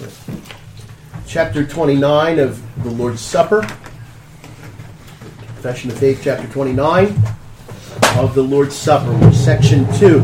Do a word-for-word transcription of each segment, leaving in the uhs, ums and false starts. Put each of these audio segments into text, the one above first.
chapter twenty-nine of the Lord's Supper. Confession of Faith, chapter twenty-nine of the Lord's Supper, section two.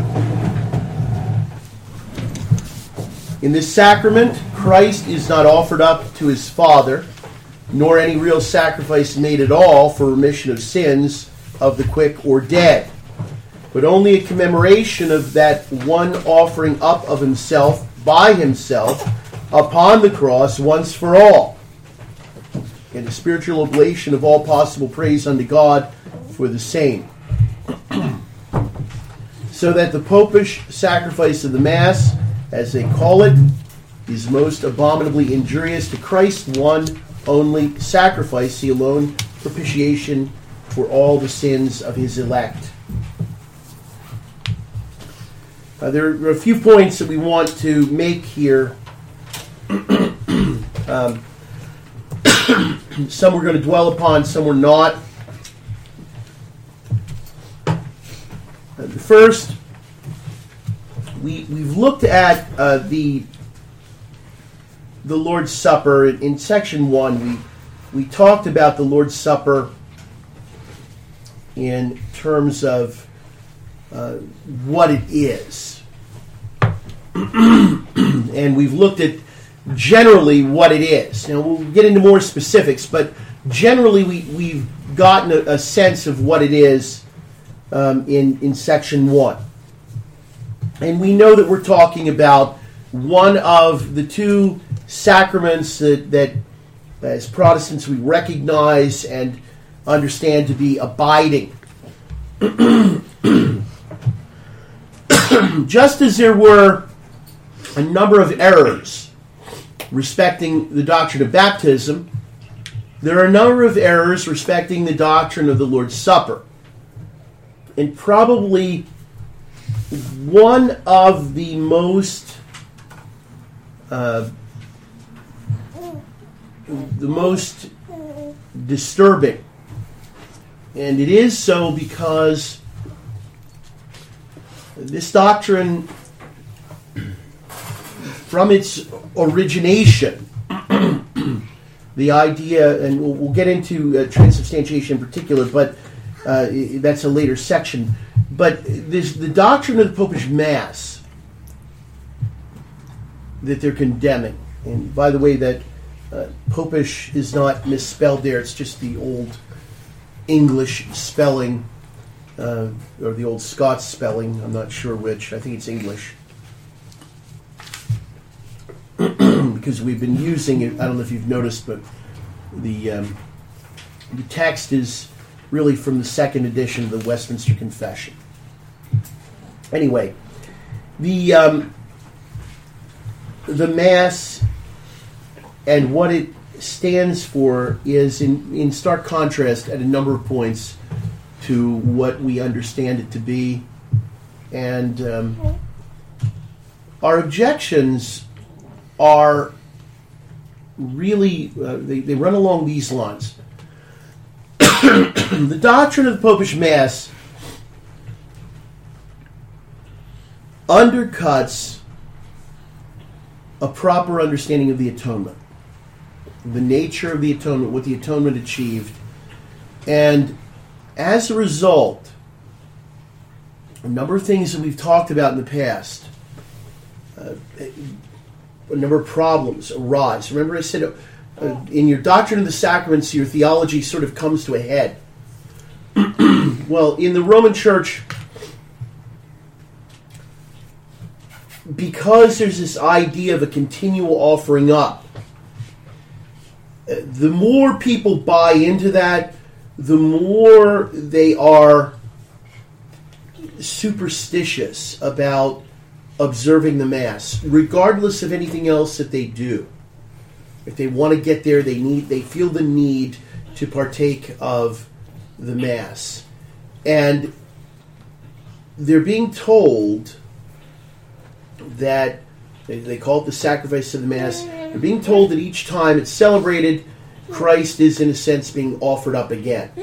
In this sacrament, Christ is not offered up to his Father, nor any real sacrifice made at all for remission of sins of the quick or dead, but only a commemoration of that one offering up of himself by himself upon the cross once for all, and a spiritual oblation of all possible praise unto God for the same. So that the popish sacrifice of the Mass, as they call it, is most abominably injurious to Christ's one only sacrifice, the alone propitiation for all the sins of his elect. Uh, there are a few points that we want to make here. um, some we're going to dwell upon, some we're not. Uh, first, we, we've looked at uh, the the Lord's Supper. In, in section one, we we talked about the Lord's Supper in terms of uh, what it is. And we've looked at generally what it is. Now, we'll get into more specifics, but generally we, we've gotten a, a sense of what it is um, in, in section one. And we know that we're talking about one of the two sacraments that, that as Protestants we recognize and understand to be abiding. Just as there were a number of errors respecting the doctrine of baptism, there are a number of errors respecting the doctrine of the Lord's Supper. And probably one of the most uh, the most disturbing, and it is so because this doctrine, from its origination, the idea, and we'll, we'll get into uh, transubstantiation in particular, but uh, that's a later section. But this, the doctrine of the Popish Mass that they're condemning, and by the way, that uh, Popish is not misspelled there, it's just the old English spelling, uh, or the old Scots spelling, I'm not sure which, I think it's English. Because we've been using it, I don't know if you've noticed, but the um, the text is really from the second edition of the Westminster Confession. Anyway, the um, the Mass and what it stands for is in, in stark contrast at a number of points to what we understand it to be. And um, our objections are really, uh, they, they run along these lines. The doctrine of the Popish Mass undercuts a proper understanding of the atonement, the nature of the atonement, what the atonement achieved, and as a result, a number of things that we've talked about in the past, uh, a number of problems arise. Remember I said, uh, in your doctrine of the sacraments, your theology sort of comes to a head. Well, in the Roman Church, because there's this idea of a continual offering up, the more people buy into that, the more they are superstitious about observing the Mass, regardless of anything else that they do. If they want to get there, they need, they feel the need to partake of the Mass. And they're being told that, they call it the sacrifice of the Mass, they're being told that each time it's celebrated, Christ is in a sense being offered up again.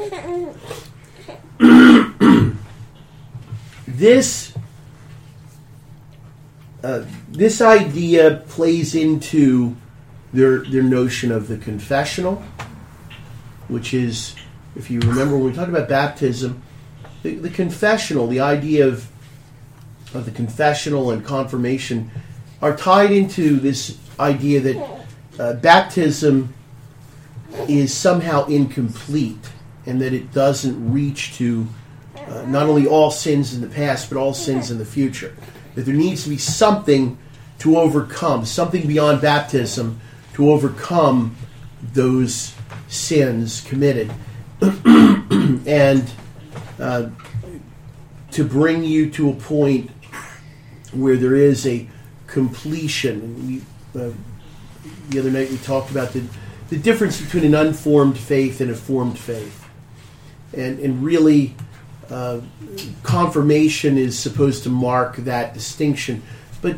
This uh, this idea plays into their their notion of the confessional, which is, if you remember when we talked about baptism, the, the confessional, the idea of of the confessional and confirmation are tied into this idea that uh, baptism is somehow incomplete and that it doesn't reach to uh, not only all sins in the past but all sins in the future. That there needs to be something to overcome, something beyond baptism to overcome those sins committed and uh, to bring you to a point where there is a completion. And we, uh, the other night we talked about the, the difference between an unformed faith and a formed faith. And, and really, uh, confirmation is supposed to mark that distinction. But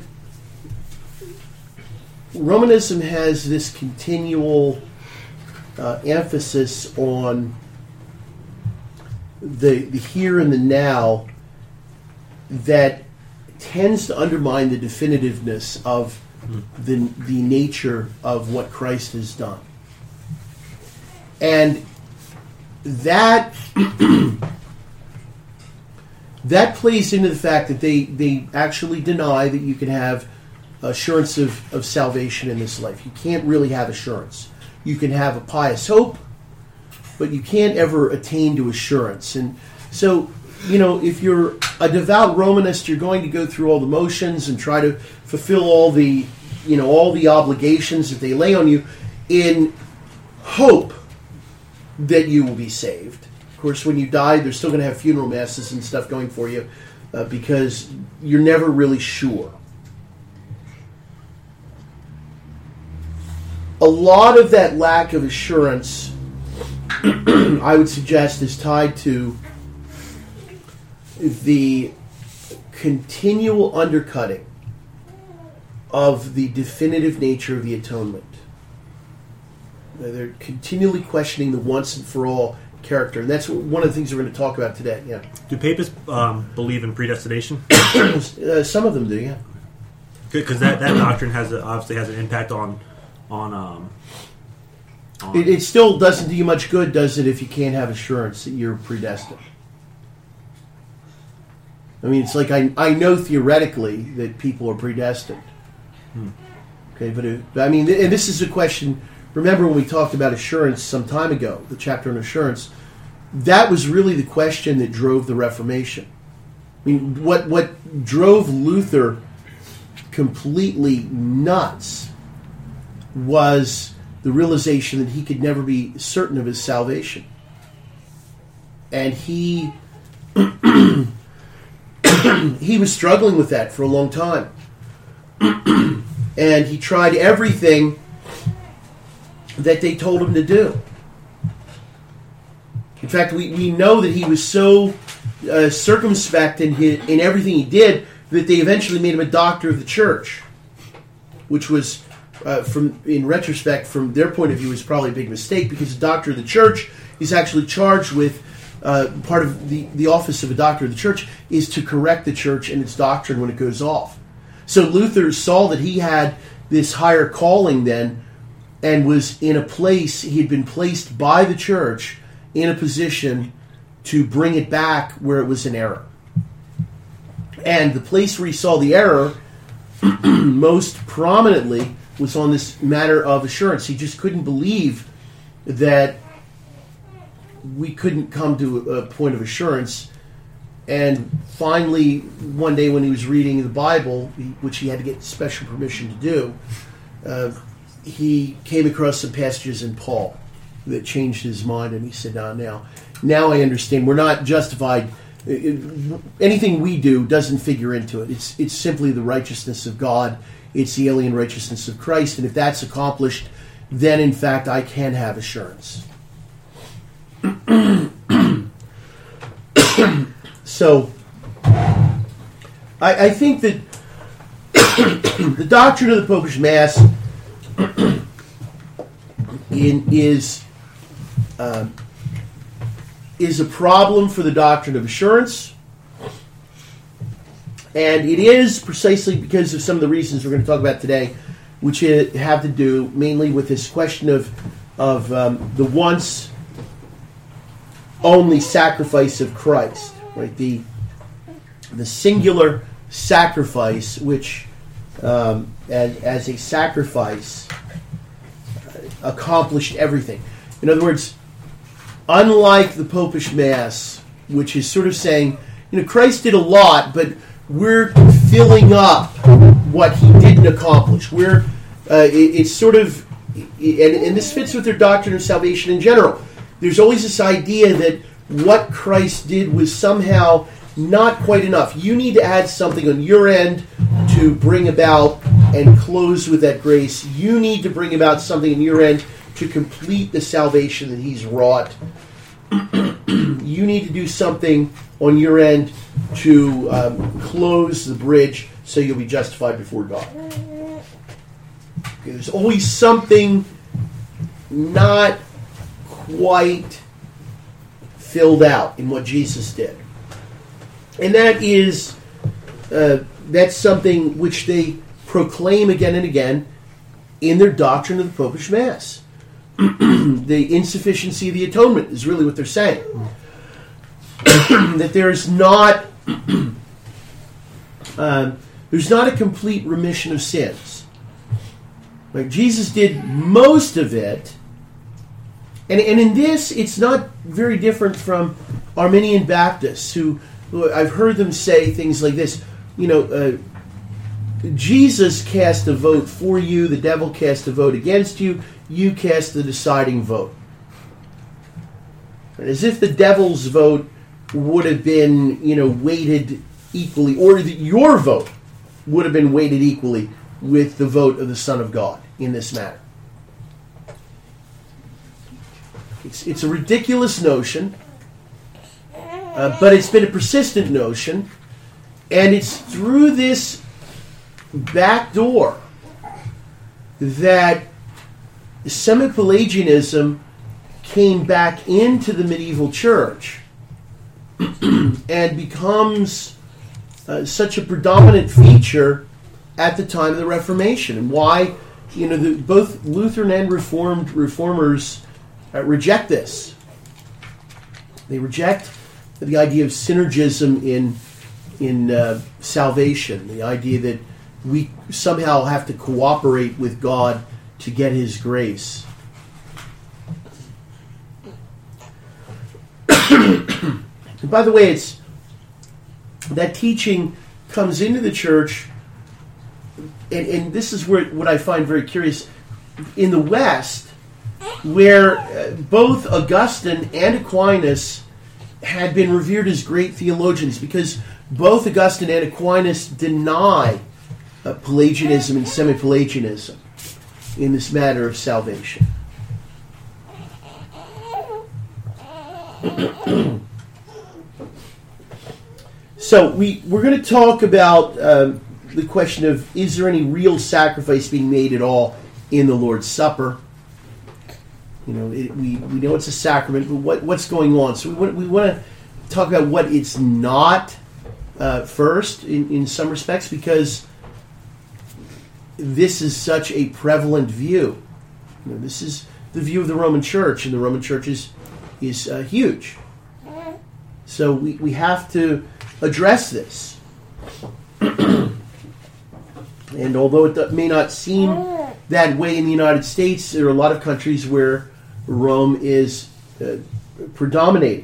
Romanism has this continual uh, emphasis on the, the here and the now that tends to undermine the definitiveness of the, the nature of what Christ has done. And that that plays into the fact that they, they actually deny that you can have assurance of, of salvation in this life. You can't really have assurance. You can have a pious hope, but you can't ever attain to assurance. And so, you know, if you're a devout Romanist, you're going to go through all the motions and try to fulfill all the, you know, all the obligations that they lay on you in hope that you will be saved. Of course, when you die, they're still going to have funeral masses and stuff going for you uh, because you're never really sure. A lot of that lack of assurance, I would suggest, is tied to the continual undercutting of the definitive nature of the atonement. They're continually questioning the once and for all character, and that's one of the things we're going to talk about today. Yeah. Do papists um, believe in predestination? uh, some of them do, yeah. Because that, that doctrine has a, obviously has an impact on on. Um, on it, it still doesn't do you much good, does it, if you can't have assurance that you're predestined? I mean, it's like I I know theoretically that people are predestined. Hmm. Okay, but it, I mean, and this is a question. Remember when we talked about assurance some time ago, the chapter on assurance, that was really the question that drove the Reformation. I mean, what what drove Luther completely nuts was the realization that he could never be certain of his salvation. And he he was struggling with that for a long time. And he tried everything that they told him to do. In fact, we, we know that he was so uh, circumspect in his, in everything he did that they eventually made him a doctor of the church, which was, uh, from in retrospect, from their point of view, was probably a big mistake, because a doctor of the church is actually charged with uh, part of the, the office of a doctor of the church is to correct the church and its doctrine when it goes off. So Luther saw that he had this higher calling then, and was in a place, he had been placed by the church in a position to bring it back where it was in error. And the place where he saw the error most prominently was on this matter of assurance. He just couldn't believe that we couldn't come to a point of assurance. And finally, one day when he was reading the Bible, which he had to get special permission to do, uh, he came across some passages in Paul that changed his mind, and he said, "Now, now, now I understand. We're not justified. It, anything we do doesn't figure into it. It's it's simply the righteousness of God. It's the alien righteousness of Christ, and if that's accomplished, then in fact I can have assurance." So, I, I think that the doctrine of the Popish Mass in, is uh, is a problem for the doctrine of assurance, and it is precisely because of some of the reasons we're going to talk about today which have to do mainly with this question of of um, the once only sacrifice of Christ, right? The the singular sacrifice, which um, as, as a sacrifice uh, accomplished everything. In other words, unlike the Popish Mass, which is sort of saying, you know, Christ did a lot, but we're filling up what he didn't accomplish. We're uh, it, it's sort of, and, and this fits with their doctrine of salvation in general. There's always this idea that what Christ did was somehow not quite enough. You need to add something on your end to bring about and close with that grace. You need to bring about something on your end to complete the salvation that he's wrought. You need to do something on your end to um, close the bridge so you'll be justified before God. Okay, there's always something not quite filled out in what Jesus did. And that is, uh, that's something which they proclaim again and again in their doctrine of the Popish Mass. The insufficiency of the atonement is really what they're saying. That there's not uh, there's not a complete remission of sins. Like Jesus did most of it, and and in this it's not very different from Arminian Baptists who, who I've heard them say things like this. You know, uh, Jesus cast a vote for you, the devil cast a vote against you. You cast the deciding vote. As if the devil's vote would have been, you know, weighted equally, or that your vote would have been weighted equally with the vote of the Son of God in this matter. It's, it's a ridiculous notion, uh, but it's been a persistent notion, and it's through this back door that Semi-Pelagianism came back into the medieval church and becomes uh, such a predominant feature at the time of the Reformation. And why, you know, the, both Lutheran and Reformed reformers uh, reject this. They reject the idea of synergism in in uh, salvation, the idea that we somehow have to cooperate with God to get his grace. And by the way, it's that teaching comes into the church, and, and this is where what I find very curious. In the West, where uh, both Augustine and Aquinas had been revered as great theologians, because both Augustine and Aquinas deny uh, Pelagianism and Semi-Pelagianism in this matter of salvation. So we, we're going to talk about um, the question of, is there any real sacrifice being made at all in the Lord's Supper? You know, it, we, we know it's a sacrament, but what, what's going on? So we want, we want to talk about what it's not uh, first in, in some respects, because this is such a prevalent view. You know, this is the view of the Roman Church, and the Roman Church is, is uh, huge. So we, we have to address this. And although it may not seem that way in the United States, there are a lot of countries where Rome is uh, predominating.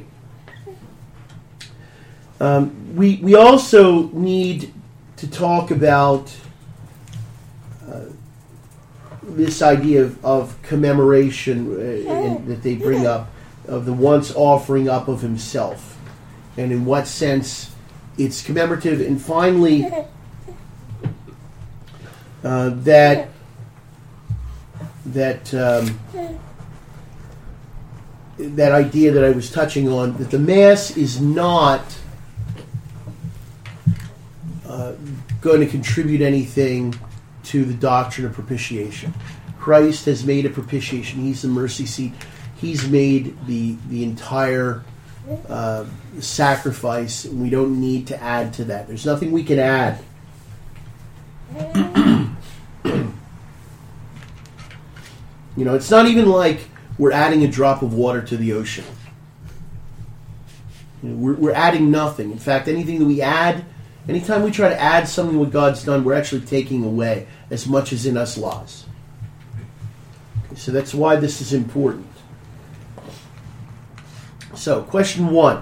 Um, we, we also need to talk about uh, this idea of, of commemoration uh, in, that they bring up, of the once offering up of himself, and in what sense it's commemorative. And finally, uh, that that um, that idea that I was touching on, that the Mass is not uh, going to contribute anything to the doctrine of propitiation. Christ has made a propitiation. He's the mercy seat. He's made the the entire uh, sacrifice. We don't need to add to that. There's nothing we can add. You know, it's not even like we're adding a drop of water to the ocean. You know, we're, we're adding nothing. In fact, anything that we add, anytime we try to add something to what God's done, we're actually taking away as much as in us lies. Okay, so that's why this is important. So, question one.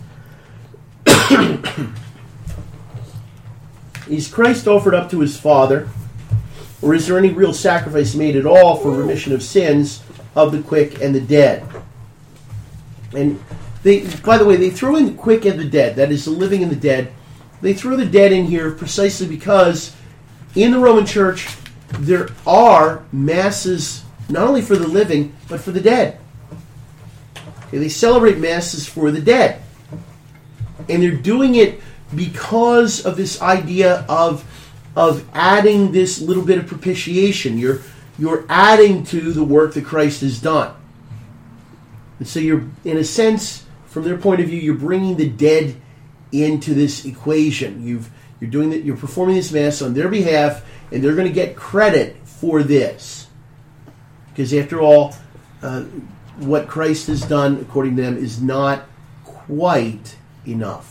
Is Christ offered up to his Father, or is there any real sacrifice made at all for remission of sins of the quick and the dead? And they, by the way, they throw in the quick and the dead, that is, the living and the dead. They throw the dead in here precisely because in the Roman Church there are masses not only for the living, but for the dead. Okay, they celebrate masses for the dead. And they're doing it because of this idea of, of adding this little bit of propitiation. You're, you're adding to the work that Christ has done. And so you're, in a sense, from their point of view, you're bringing the dead into this equation. You've, you're doing that. You're performing this mass on their behalf, and they're going to get credit for this. Because after all, uh, what Christ has done, according to them, is not quite enough.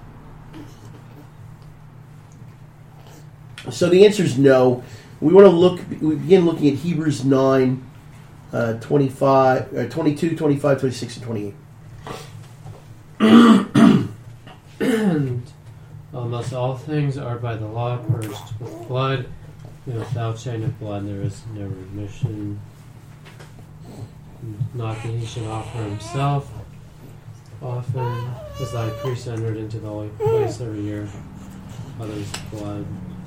So the answer is no. We want to look. We begin looking at Hebrews nine, uh, twenty-five, uh, twenty-two, twenty-five, twenty-six, and twenty-eight. And almost all things are by the law purged with blood, and without shedding of blood there is no remission. Not that he should offer himself often, as thy priest entered into the holy place every year, others' blood.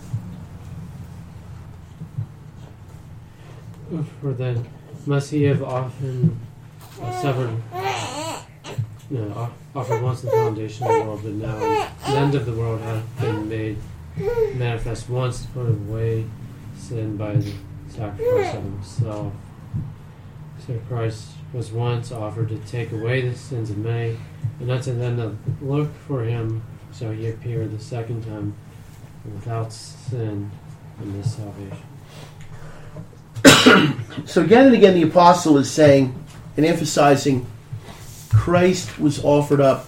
For then must he have often uh, suffered, you know, offered once the foundation of the world, but now the end of the world hath been made manifest once to put away sin by the sacrifice of himself. So Christ was once offered to take away the sins of many, and unto them that look for him shall he appear the second time without sin in this salvation. So again and again the apostle is saying and emphasizing Christ was offered up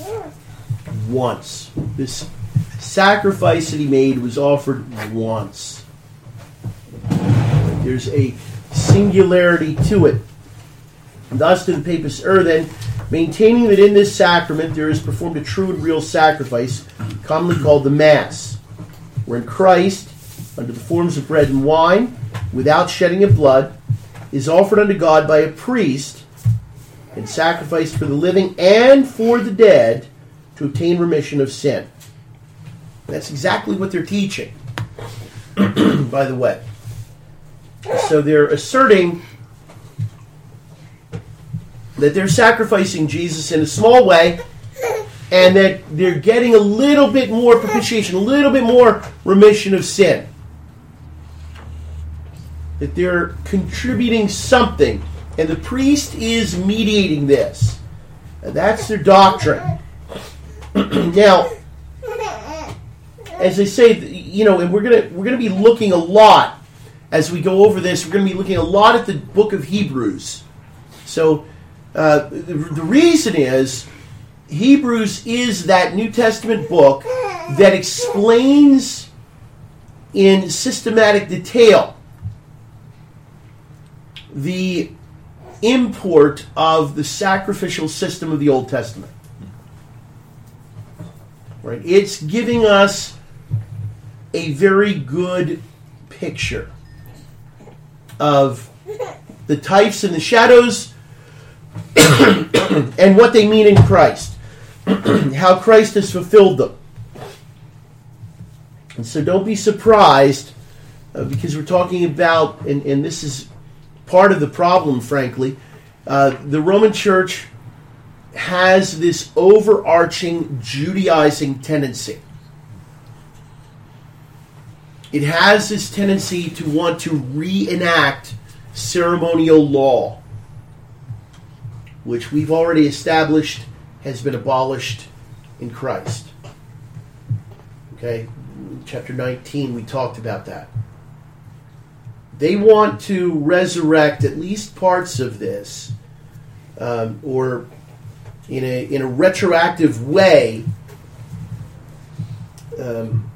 once. This sacrifice that he made was offered once. There's a singularity to it. Thus do the papists err then, maintaining that in this sacrament there is performed a true and real sacrifice, commonly called the Mass, wherein Christ, under the forms of bread and wine, without shedding of blood, is offered unto God by a priest and sacrificed for the living and for the dead to obtain remission of sin. That's exactly what they're teaching, by the way. So they're asserting that they're sacrificing Jesus in a small way and that they're getting a little bit more propitiation, a little bit more remission of sin. That they're contributing something, and the priest is mediating this. And that's their doctrine. Now, as I say, you know, and we're gonna we're gonna be looking a lot as we go over this. We're gonna be looking a lot at the book of Hebrews. So uh, the, the reason is Hebrews is that New Testament book that explains in systematic detail the import of the sacrificial system of the Old Testament. Right? It's giving us a very good picture of the types and the shadows and what they mean in Christ. How Christ has fulfilled them. And so don't be surprised uh, because we're talking about, and, and this is part of the problem, frankly, uh, the Roman Church has this overarching Judaizing tendency. It has this tendency to want to reenact ceremonial law, which we've already established has been abolished in Christ. Okay? Chapter nineteen, we talked about that. they want to resurrect at least parts of this, um, or in a in a retroactive way. Um,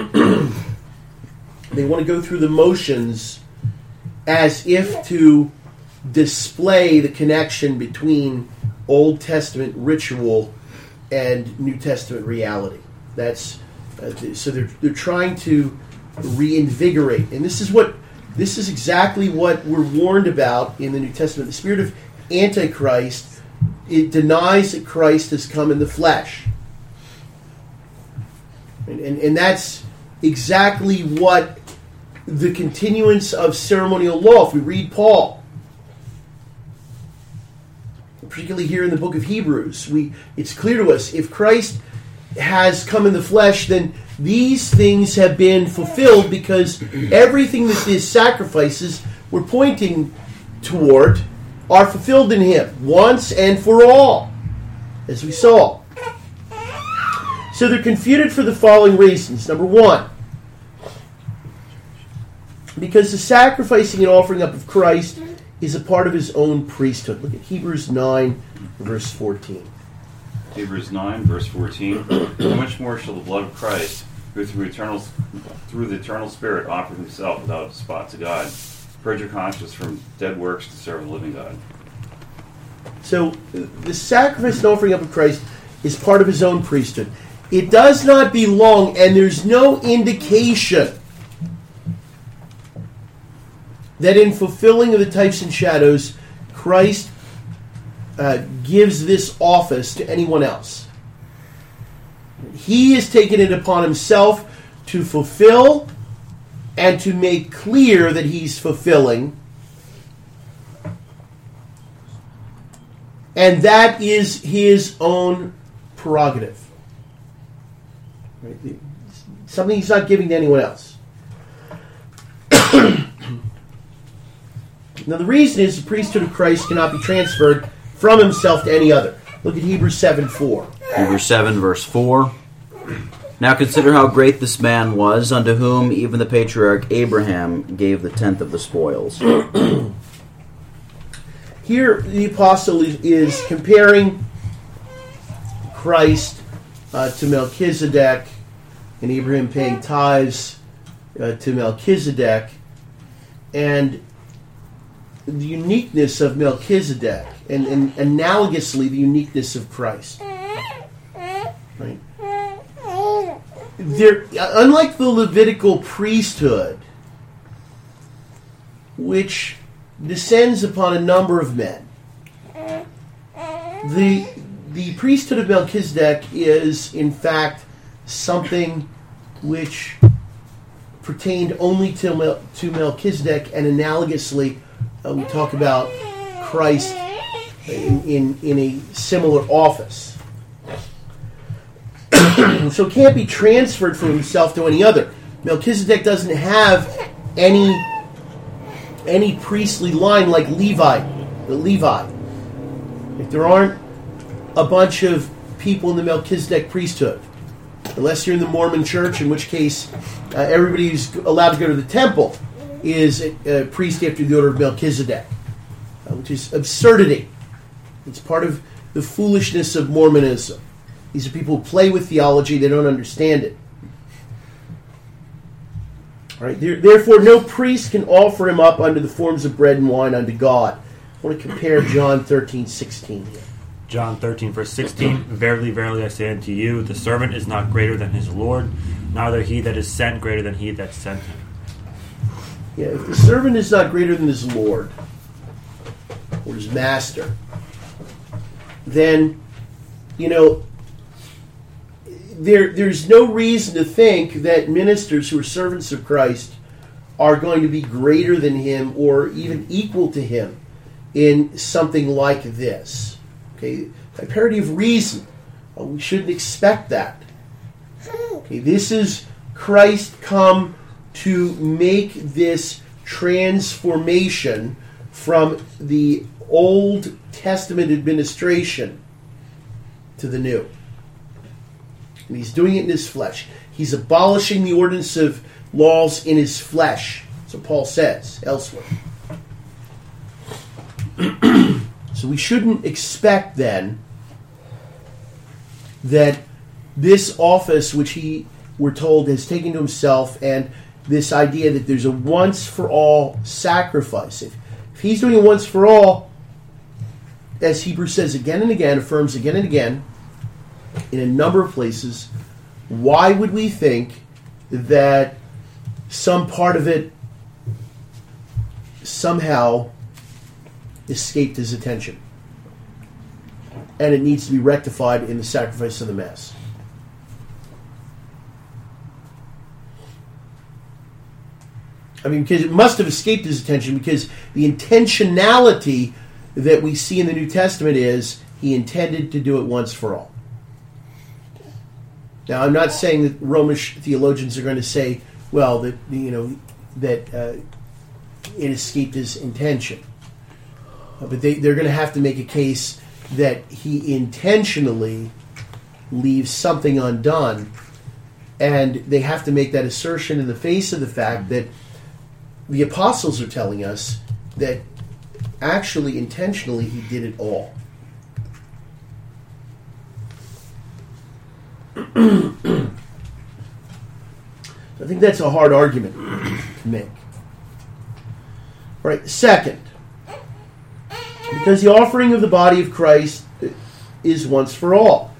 they want to go through the motions as if to display the connection between Old Testament ritual and New Testament reality. That's uh, so they're they're trying to reinvigorate, and this is what this is exactly what we're warned about in the New Testament. The spirit of Antichrist, it denies that Christ has come in the flesh, and and, and that's exactly what the continuance of ceremonial law. If we read Paul, particularly here in the book of Hebrews, we it's clear to us if Christ has come in the flesh, then these things have been fulfilled, because everything that these sacrifices were pointing toward are fulfilled in him once and for all, as we saw. So they're confuted for the following reasons. Number one, because the sacrificing and offering up of Christ is a part of his own priesthood. Look at Hebrews nine, verse fourteen. Hebrews nine, verse fourteen. How much more shall the blood of Christ, who through eternal, through the eternal Spirit offered himself without spot to God, purge your conscience from dead works to serve the living God? So the sacrifice and offering up of Christ is part of his own priesthood. It does not belong, and there's no indication that in fulfilling of the types and shadows, Christ uh, gives this office to anyone else. He has taken it upon himself to fulfill and to make clear that he's fulfilling. And that is his own prerogative. Right? Something he's not giving to anyone else. Now the reason is the priesthood of Christ cannot be transferred from himself to any other. Look at Hebrews seven four. Hebrews seven, verse four. Now consider how great this man was, unto whom even the patriarch Abraham gave the tenth of the spoils. Here the apostle is, is comparing Christ uh, to Melchizedek, and Abraham paying tithes uh, to Melchizedek, and the uniqueness of Melchizedek, and, and analogously the uniqueness of Christ. Right? There, unlike the Levitical priesthood, which descends upon a number of men, the the priesthood of Melchizedek is in fact something which pertained only to Mel, to Melchizedek, and analogously uh, we talk about Christ in, in in a similar office. So it can't be transferred from himself to any other. Melchizedek doesn't have any any priestly line like Levi. The Levi. If there aren't a bunch of people in the Melchizedek priesthood, unless you're in the Mormon Church, in which case uh, everybody who's allowed to go to the temple is a, a priest after the order of Melchizedek, uh, which is absurdity. It's part of the foolishness of Mormonism. These are people who play with theology; they don't understand it. All right. Therefore, no priest can offer him up under the forms of bread and wine unto God. I want to compare John thirteen sixteen here. John thirteen, verse sixteen, Verily, verily, I say unto you, the servant is not greater than his Lord, neither he that is sent greater than he that sent him. Yeah, if the servant is not greater than his Lord or his master, then, you know, there there's no reason to think that ministers who are servants of Christ are going to be greater than him or even equal to him in something like this. Okay, by parity of reason, well, we shouldn't expect that. Okay, this is Christ come to make this transformation from the Old Testament administration to the New. And he's doing it in his flesh. He's abolishing the ordinance of laws in his flesh. So Paul says elsewhere. So we shouldn't expect then that this office which he, we're told, has taken to himself, and this idea that there's a once-for-all sacrifice. If, if he's doing a once-for-all, as Hebrews says again and again, affirms again and again, in a number of places, why would we think that some part of it somehow escaped his attention? And it needs to be rectified in the sacrifice of the Mass. I mean, because it must have escaped his attention, because the intentionality that we see in the New Testament is he intended to do it once for all. Now, I'm not saying that Romish theologians are going to say, well, that you know that uh, it escaped his intention, uh, but they, they're going to have to make a case that he intentionally leaves something undone, and they have to make that assertion in the face of the fact that the apostles are telling us that actually, intentionally, he did it all. I think that's a hard argument to make. All right, second, because the offering of the body of Christ is once for all.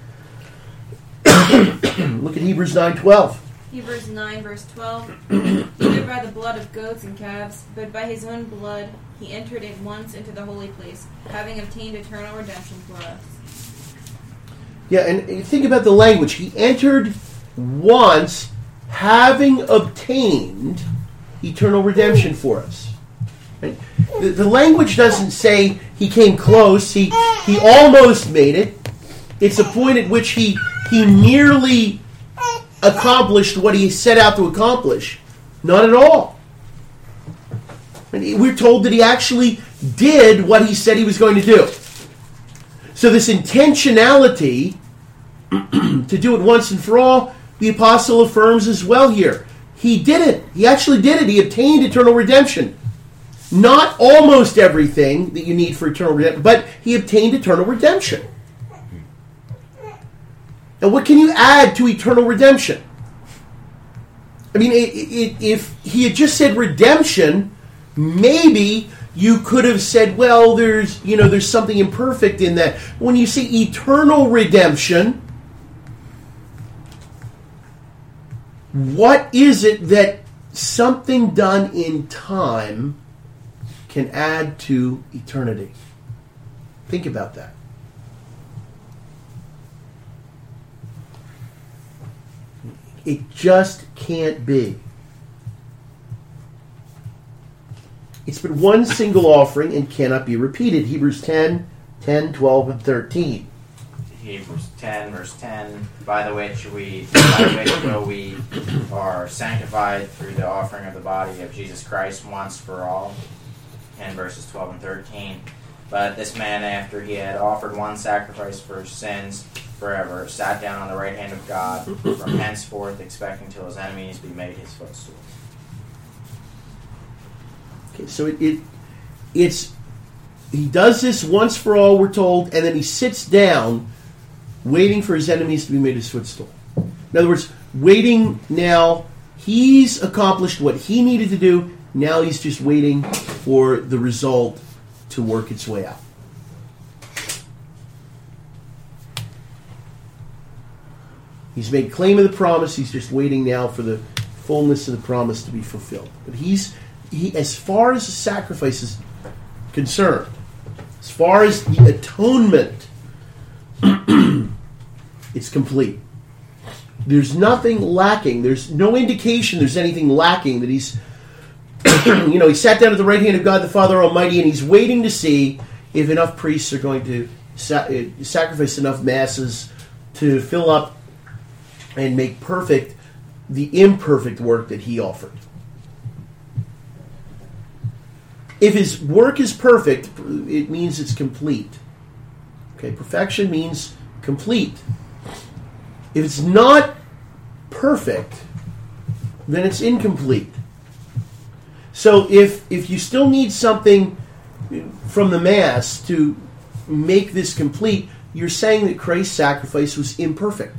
Look at Hebrews nine twelve. Hebrews nine, verse twelve. Neither by the blood of goats and calves, but by his own blood he entered at once into the holy place, having obtained eternal redemption for us. Yeah, and think about the language. He entered once, having obtained eternal redemption for us. Right? The, the language doesn't say he came close, he he almost made it. It's a point at which he he nearly accomplished what he set out to accomplish. Not at all. And we're told that he actually did what he said he was going to do. So this intentionality to do it once and for all, the apostle affirms as well here. He did it. He actually did it. He obtained eternal redemption. Not almost everything that you need for eternal redemption, but he obtained eternal redemption. Now, what can you add to eternal redemption? I mean, it, it, if he had just said redemption, maybe you could have said, well, there's, you know, there's something imperfect in that. When you say eternal redemption, what is it that something done in time can add to eternity? Think about that. It just can't be. It's but one single offering and cannot be repeated. Hebrews ten, ten, twelve, and thirteen. Hebrews ten, verse ten, by the which we, by which will we are sanctified through the offering of the body of Jesus Christ once for all. And verses twelve and thirteen. But this man, after he had offered one sacrifice for sins forever, sat down on the right hand of God, from henceforth expecting till his enemies be made his footstool. Okay, so it, it it's he does this once for all, we're told, and then he sits down, waiting for his enemies to be made his footstool. In other words, waiting now. He's accomplished what he needed to do. Now he's just waiting for the result to work its way out. He's made claim of the promise. He's just waiting now for the fullness of the promise to be fulfilled. But he's he, as far as the sacrifice is concerned, as far as the atonement, it's complete. There's nothing lacking. There's no indication there's anything lacking that he's, you know, he sat down at the right hand of God the Father Almighty, and he's waiting to see if enough priests are going to sa- sacrifice enough masses to fill up and make perfect the imperfect work that he offered. If his work is perfect, it means it's complete. Okay, perfection means complete. If it's not perfect, then it's incomplete. So if if you still need something from the Mass to make this complete, you're saying that Christ's sacrifice was imperfect.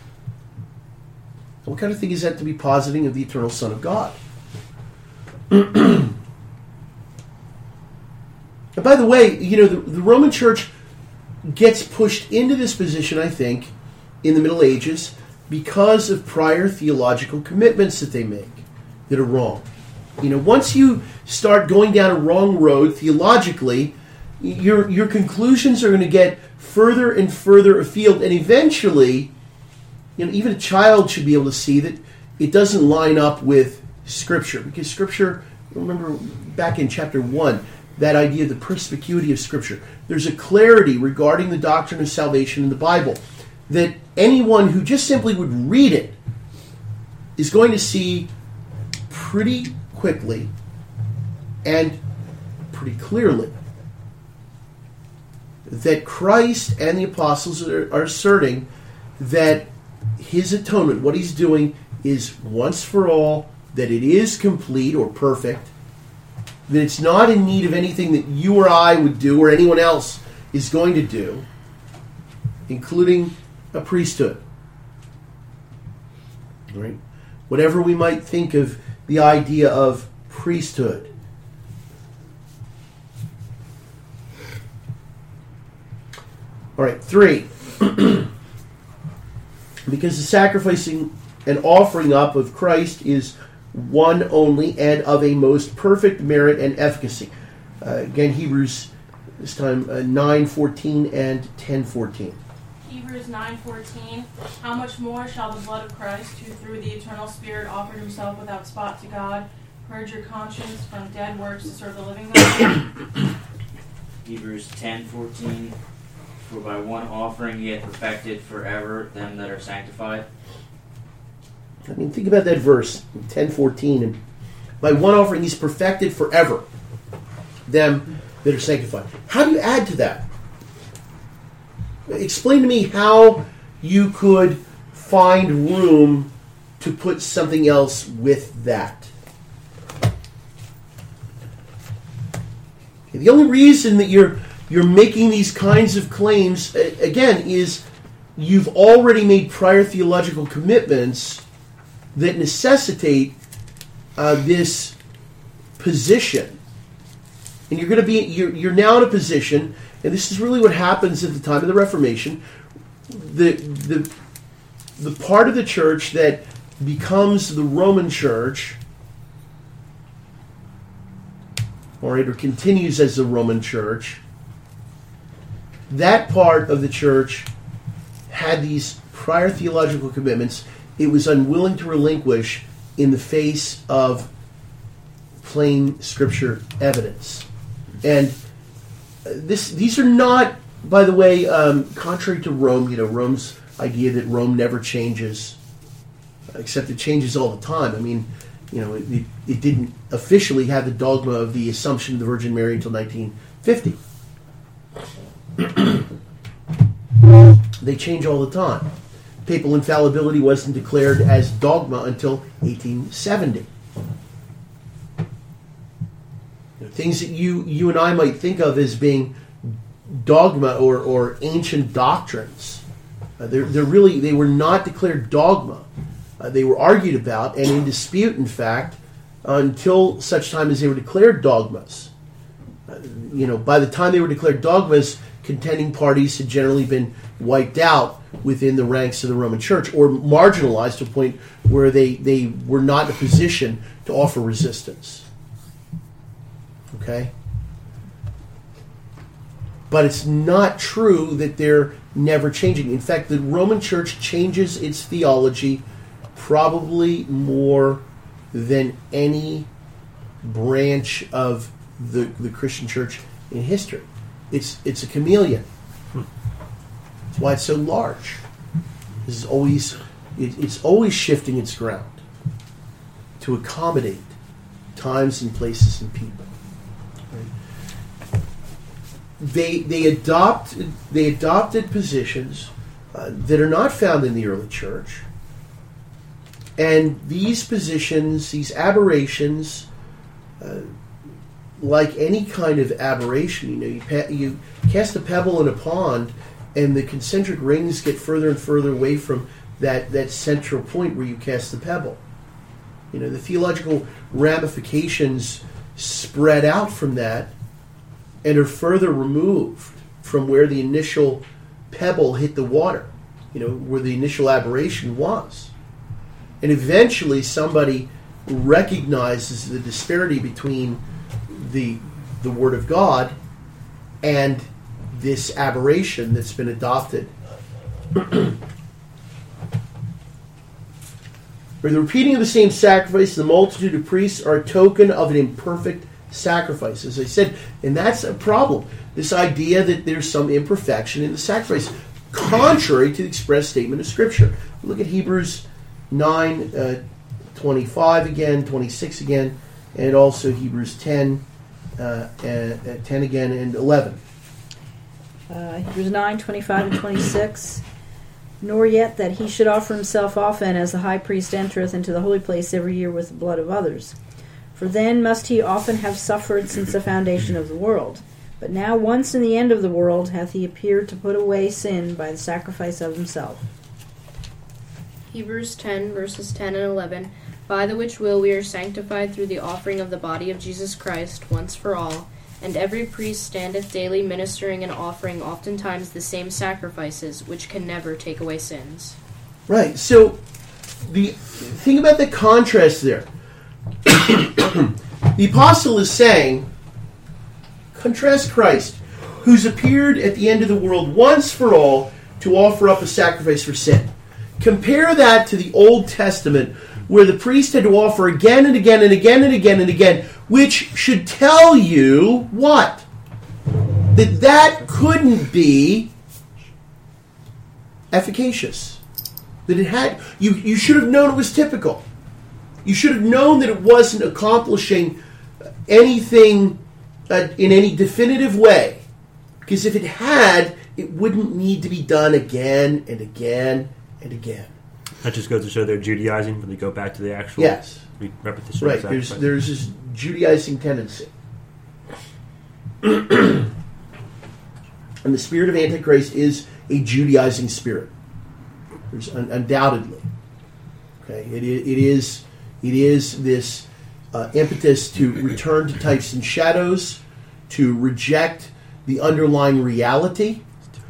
What kind of thing is that to be positing of the eternal Son of God? And by the way, you know, the, the Roman Church gets pushed into this position, I think, in the Middle Ages because of prior theological commitments that they make that are wrong. You know, once you start going down a wrong road theologically, your your conclusions are going to get further and further afield, and eventually, you know, even a child should be able to see that it doesn't line up with Scripture, because Scripture, remember back in chapter one, that idea of the perspicuity of Scripture. There's a clarity regarding the doctrine of salvation in the Bible that anyone who just simply would read it is going to see pretty quickly and pretty clearly that Christ and the apostles are, are asserting that his atonement, what he's doing, is once for all, that it is complete or perfect, that it's not in need of anything that you or I would do or anyone else is going to do, including a priesthood. Right? Whatever we might think of the idea of priesthood. All right, three. Because the sacrificing and offering up of Christ is one only and of a most perfect merit and efficacy. Uh, again, Hebrews, this time uh, nine fourteen and ten fourteen. Hebrews nine fourteen. How much more shall the blood of Christ, who through the eternal Spirit offered himself without spot to God, purge your conscience from dead works to serve the living God? Hebrews ten fourteen. For by one offering he hath perfected forever them that are sanctified. I mean, think about that verse, ten fourteen. And by one offering he's perfected forever them that are sanctified. How do you add to that? Explain to me how you could find room to put something else with that. The only reason that you're you're making these kinds of claims, again, is you've already made prior theological commitments that necessitate uh, this position. And you're going to be you're, you're now in a position, and this is really what happens at the time of the Reformation. The the the part of the church that becomes the Roman Church, or it continues as the Roman Church, that part of the church had these prior theological commitments it was unwilling to relinquish in the face of plain Scripture evidence. And this, these are not, by the way, um, contrary to Rome, you know, Rome's idea that Rome never changes, except it changes all the time. I mean, you know, it, it, it didn't officially have the dogma of the Assumption of the Virgin Mary until nineteen fifty. They change all the time. Papal infallibility wasn't declared as dogma until eighteen seventy. Things that you you and I might think of as being dogma or, or ancient doctrines, uh, they're, they're really, they were not declared dogma. Uh, they were argued about and in dispute, in fact, uh, until such time as they were declared dogmas. Uh, you know, by the time they were declared dogmas, contending parties had generally been wiped out within the ranks of the Roman Church, or marginalized to a point where they, they were not in a position to offer resistance. Okay? But it's not true that they're never changing. In fact, the Roman Church changes its theology probably more than any branch of the, the Christian church in history. It's it's a chameleon. That's why it's so large. This is always it, it's always shifting its ground to accommodate times and places and people. Right? They they adopt they adopted positions uh, that are not found in the early church, and these positions, these aberrations, uh, like any kind of aberration, you know, you, pa- you cast a pebble in a pond, and the concentric rings get further and further away from that, that central point where you cast the pebble. You know, the theological ramifications spread out from that and are further removed from where the initial pebble hit the water, you know, where the initial aberration was. And eventually somebody recognizes the disparity between the the Word of God and this aberration that's been adopted. For the repeating of the same sacrifice, the multitude of priests are a token of an imperfect sacrifice, as I said, and that's a problem. This idea that there's some imperfection in the sacrifice, contrary to the express statement of Scripture. Look at Hebrews nine, uh, twenty-five again, twenty-six again, and also Hebrews ten, uh, and, ten again, and eleven. Uh, Hebrews nine, twenty-five and twenty-six. Nor yet that he should offer himself often, as the high priest entereth into the holy place every year with the blood of others. For then must he often have suffered since the foundation of the world. But now once in the end of the world hath he appeared to put away sin by the sacrifice of himself. Hebrews ten, verses ten and eleven. By the which will we are sanctified through the offering of the body of Jesus Christ once for all. And every priest standeth daily ministering and offering oftentimes the same sacrifices, which can never take away sins. Right. So the thing about the contrast there, the apostle is saying, contrast Christ, who's appeared at the end of the world once for all to offer up a sacrifice for sin. Compare that to the Old Testament, where the priest had to offer again and again and again and again and again, which should tell you what? That that couldn't be efficacious. That it had, you, you should have known it was typical. You should have known that it wasn't accomplishing anything uh, in any definitive way. Because if it had, it wouldn't need to be done again and again and again. That just goes to show they're Judaizing when they go back to the actual yes. re- repetition. Right, of there's, sacrifice. there's this Judaizing tendency. And the spirit of Antichrist is a Judaizing spirit. There's un- undoubtedly. Okay, it, it is it is this uh, impetus to return to types and shadows, to reject the underlying reality,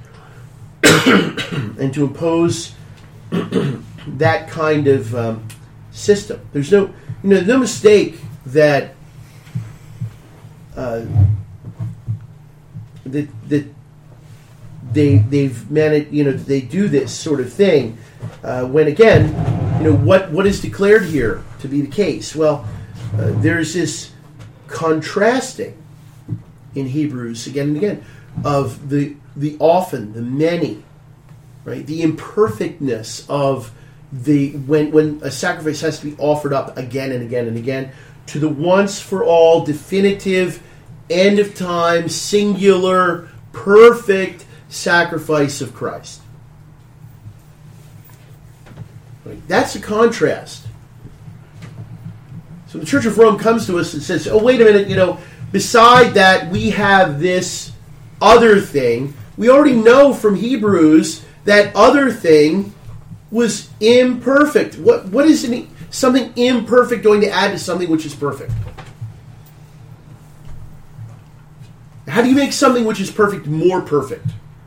and to impose that kind of um, system. There's no, you know, no mistake that uh, that that they they've managed, you know, they do this sort of thing. Uh, when again, you know, what what is declared here to be the case? Well, uh, there's this contrasting in Hebrews again and again of the the often, the many, right? The imperfectness of the when when a sacrifice has to be offered up again and again and again, to the once for all, definitive, end of time, singular, perfect sacrifice of Christ. Right? That's a contrast. So the Church of Rome comes to us and says, "Oh, wait a minute, you know, beside that we have this other thing." We already know from Hebrews that other thing was imperfect. What what is any, something imperfect going to add to something which is perfect? How do you make something which is perfect more perfect?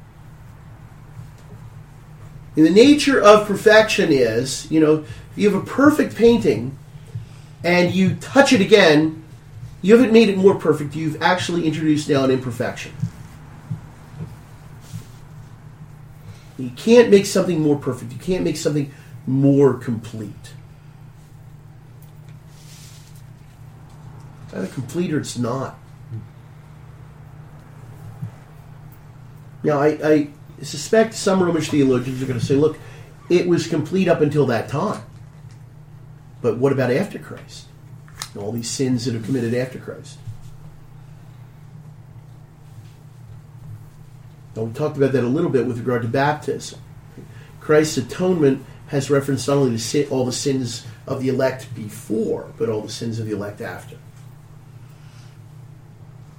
And the nature of perfection is, you know, if you have a perfect painting and you touch it again, you haven't made it more perfect. You've actually introduced now an imperfection. You can't make something more perfect. You can't make something more complete. It's either complete or it's not. Now, I, I suspect some Romish theologians are going to say, look, it was complete up until that time. But what about after Christ? And all these sins that are committed after Christ. Now, we talked about that a little bit with regard to baptism. Christ's atonement has reference not only to sin, all the sins of the elect before, but all the sins of the elect after.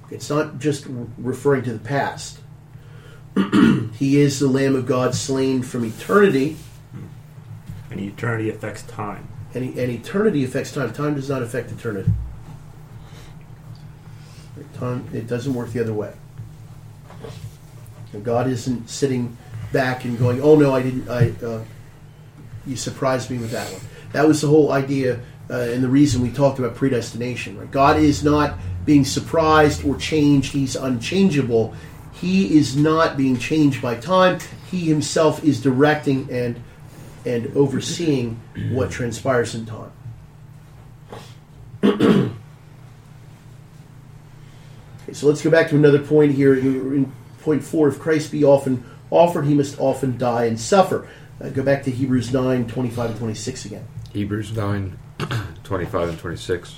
It's not just referring to the past. He is the Lamb of God slain from eternity. And eternity affects time. And, and eternity affects time. Time does not affect eternity. Time, it doesn't work the other way. And God isn't sitting back and going, "Oh no, I didn't. I uh, you surprised me with that one." That was the whole idea uh, and the reason we talked about predestination. Right? God is not being surprised or changed. He's unchangeable. He is not being changed by time. He himself is directing and and overseeing what transpires in time. Okay, so let's go back to another point here. In point four, if Christ be often offered, he must often die and suffer. Uh, go back to Hebrews nine, twenty-five and twenty-six again. Hebrews nine, twenty-five and twenty-six.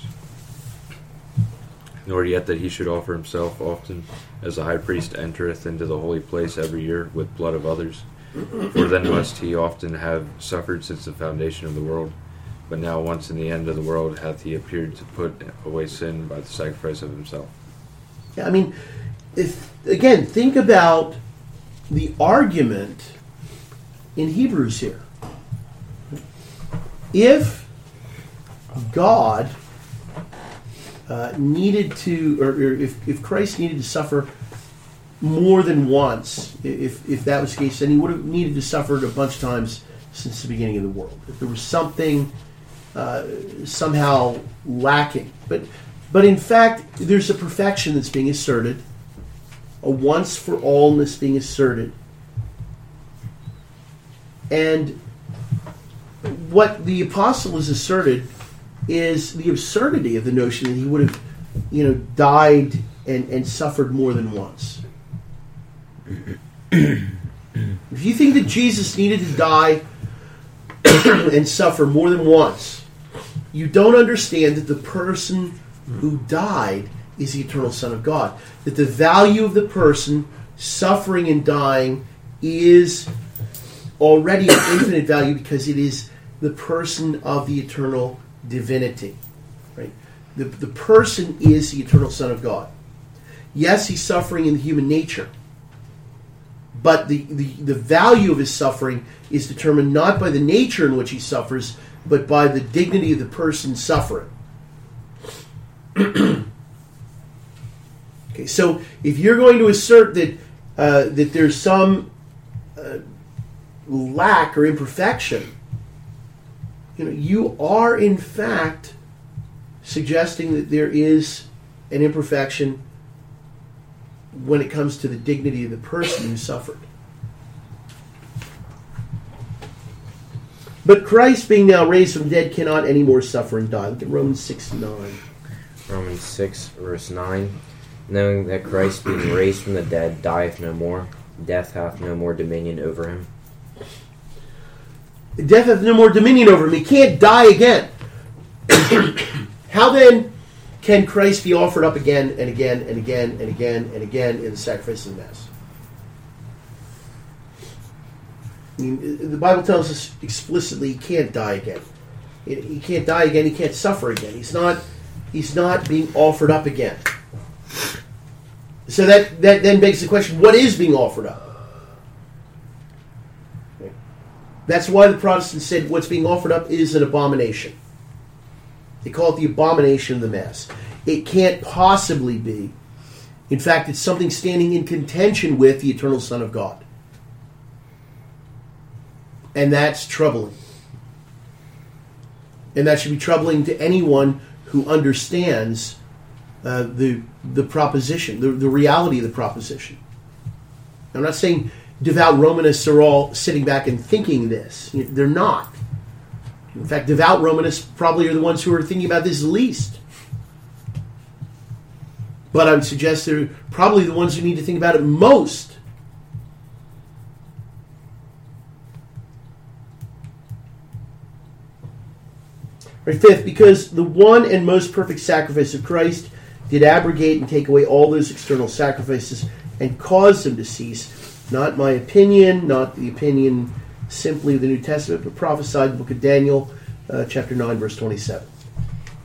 Nor yet that he should offer himself often, as the high priest entereth into the holy place every year with blood of others. For then must he often have suffered since the foundation of the world. But now once in the end of the world hath he appeared to put away sin by the sacrifice of himself. Yeah, I mean, if again, think about the argument in Hebrews here. If God uh, needed to, or, or if, if Christ needed to suffer more than once, if if that was the case, then he would have needed to suffer it a bunch of times since the beginning of the world. If there was something uh, somehow lacking. But but in fact, there's a perfection that's being asserted, a once-for-allness being asserted. And what the apostle has asserted is the absurdity of the notion that he would have, you know, died and, and suffered more than once. If you think that Jesus needed to die and suffer more than once, you don't understand that the person who died is the eternal Son of God. That the value of the person suffering and dying is already of infinite value because it is the person of the eternal divinity. Right? The, the person is the eternal Son of God. Yes, he's suffering in the human nature. But the, the, the value of his suffering is determined not by the nature in which he suffers, but by the dignity of the person suffering. Okay, so if you're going to assert that uh, that there's some uh, lack or imperfection, you know, you are in fact suggesting that there is an imperfection when it comes to the dignity of the person who suffered. But Christ, being now raised from the dead, cannot any more suffer and die. Look at Romans six nine. Romans six, verse nine. Knowing that Christ, being raised from the dead, dieth no more, death hath no more dominion over him. Death hath no more dominion over him. He can't die again. How then can Christ be offered up again and again and again and again and again in the sacrifice of the Mass? I mean, the Bible tells us explicitly he can't die again. He can't die again. He can't suffer again. He's not. He's not being offered up again. So that that then begs the question: what is being offered up? Okay. That's why the Protestants said what's being offered up is an abomination. They call it the abomination of the Mass. It can't possibly be. In fact, it's something standing in contention with the eternal Son of God. And that's troubling. And that should be troubling to anyone who understands uh, the the proposition, the, the reality of the proposition. I'm not saying devout Romanists are all sitting back and thinking this. They're not. In fact, devout Romanists probably are the ones who are thinking about this least. But I would suggest they're probably the ones who need to think about it most. Right, fifth, because the one and most perfect sacrifice of Christ did abrogate and take away all those external sacrifices and cause them to cease. Not my opinion, not the opinion simply of the New Testament, but prophesied in the book of Daniel, uh, chapter nine, verse twenty-seven.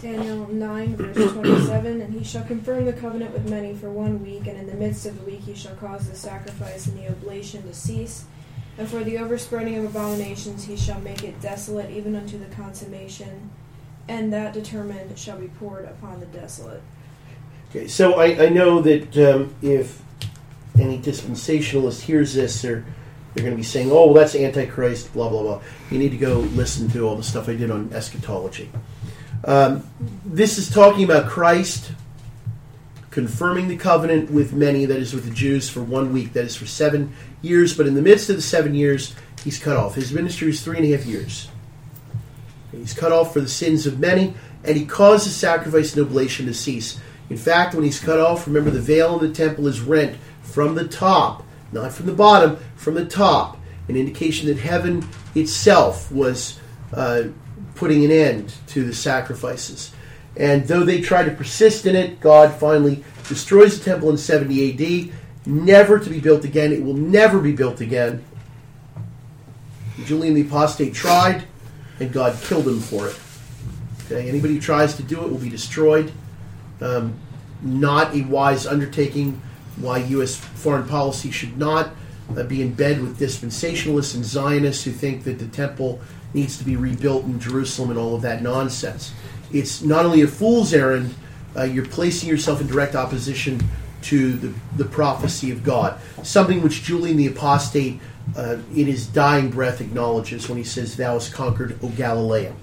Daniel nine, verse twenty-seven, and he shall confirm the covenant with many for one week, and in the midst of the week he shall cause the sacrifice and the oblation to cease. And for the overspreading of abominations he shall make it desolate even unto the consummation, and that determined shall be poured upon the desolate. Okay, so I, I know that um, if any dispensationalist hears this, they're, they're going to be saying, oh, well, that's Antichrist, blah, blah, blah. You need to go listen to all the stuff I did on eschatology. Um, this is talking about Christ confirming the covenant with many, that is with the Jews, for one week, that is for seven years. But in the midst of the seven years, he's cut off. His ministry is three and a half years. He's cut off for the sins of many, and he caused the sacrifice and oblation to cease. In fact, when he's cut off, remember the veil in the temple is rent from the top, not from the bottom, from the top. An indication that heaven itself was uh, putting an end to the sacrifices. And though they try to persist in it, God finally destroys the temple in seventy A D, never to be built again. It will never be built again. Julian the Apostate tried, and God killed him for it. Okay, anybody who tries to do it will be destroyed. Um, not a wise undertaking. Why U S foreign policy should not uh, be in bed with dispensationalists and Zionists who think that the temple needs to be rebuilt in Jerusalem and all of that nonsense. It's not only a fool's errand, uh, you're placing yourself in direct opposition to the, the prophecy of God. Something which Julian the Apostate, uh, in his dying breath, acknowledges when he says, "Thou hast conquered, O Galilean."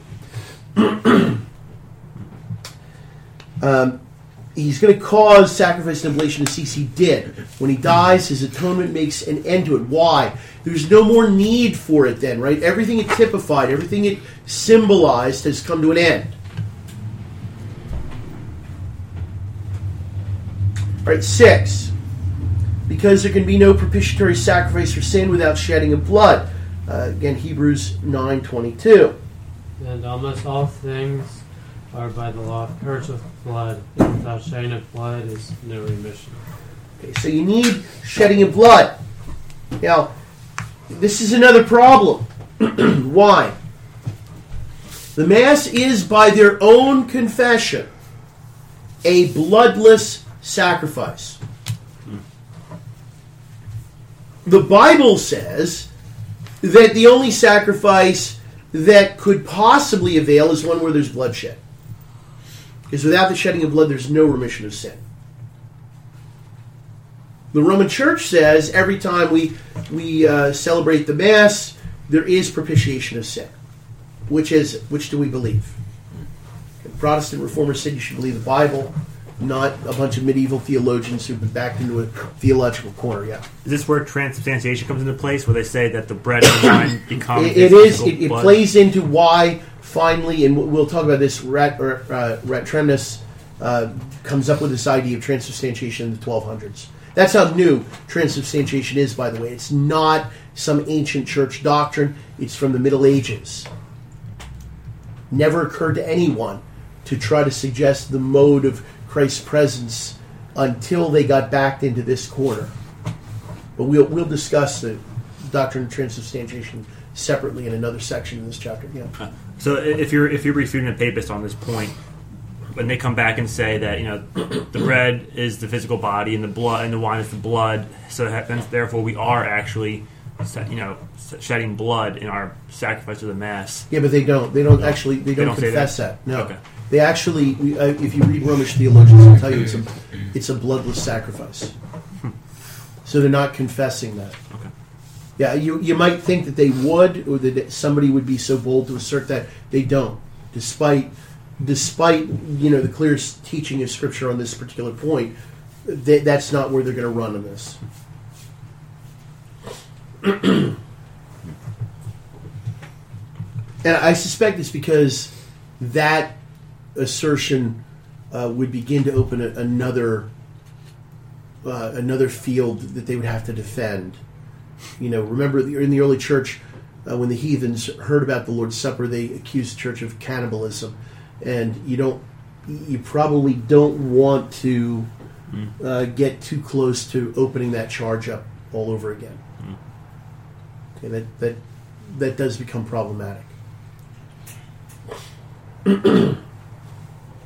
um, he's going to cause sacrifice and oblation to cease. He did. When he dies, his atonement makes an end to it. Why? There's no more need for it then, right? Everything it typified, everything it symbolized has come to an end. All right, six. Because there can be no propitiatory sacrifice for sin without shedding of blood. Uh, again, Hebrews nine twenty-two. And almost all things are by the law purged with blood, and without shedding of blood is no remission. Okay, so you need shedding of blood. Now, this is another problem. Why? The Mass is, by their own confession, a bloodless sacrifice. The Bible says that the only sacrifice that could possibly avail is one where there's bloodshed. Because without the shedding of blood, there's no remission of sin. The Roman Church says every time we we uh, celebrate the Mass, there is propitiation of sin. Which is it? Which do we believe? The Protestant Reformers said you should believe the Bible, not a bunch of medieval theologians who've been backed into a theological corner. Yeah, is this where transubstantiation comes into place, where they say that the bread and wine become? It, it is. It, it plays into why finally, and we'll talk about this. Rat, uh, Ratremnus uh, comes up with this idea of transubstantiation in the twelve hundreds. That's how new transubstantiation is, by the way. It's not some ancient church doctrine. It's from the Middle Ages. Never occurred to anyone to try to suggest the mode of Christ's presence until they got backed into this corner. But we'll we'll discuss the doctrine of transubstantiation separately in another section in this chapter. Yeah. So if you're if you're refuting a papist on this point, when they come back and say that, you know, the bread is the physical body and the blood and the wine is the blood, so that, therefore we are actually, you know, shedding blood in our sacrifice of the Mass. Yeah, but they don't. They don't no. actually. They don't, they don't confess that. that. No. Okay. They actually, uh, if you read Romish theologians, they'll tell you it's a, it's a bloodless sacrifice. So they're not confessing that. Okay. Yeah, you you might think that they would, or that somebody would be so bold to assert that. They don't, despite despite you know the clear teaching of Scripture on this particular point. They, that's not where they're going to run on this. And I suspect it's because that assertion uh, would begin to open a, another uh, another field that they would have to defend. You know, remember in the early church, uh, when the heathens heard about the Lord's Supper, they accused the church of cannibalism, and you don't, you probably don't want to uh, get too close to opening that charge up all over again. Okay, that that that does become problematic.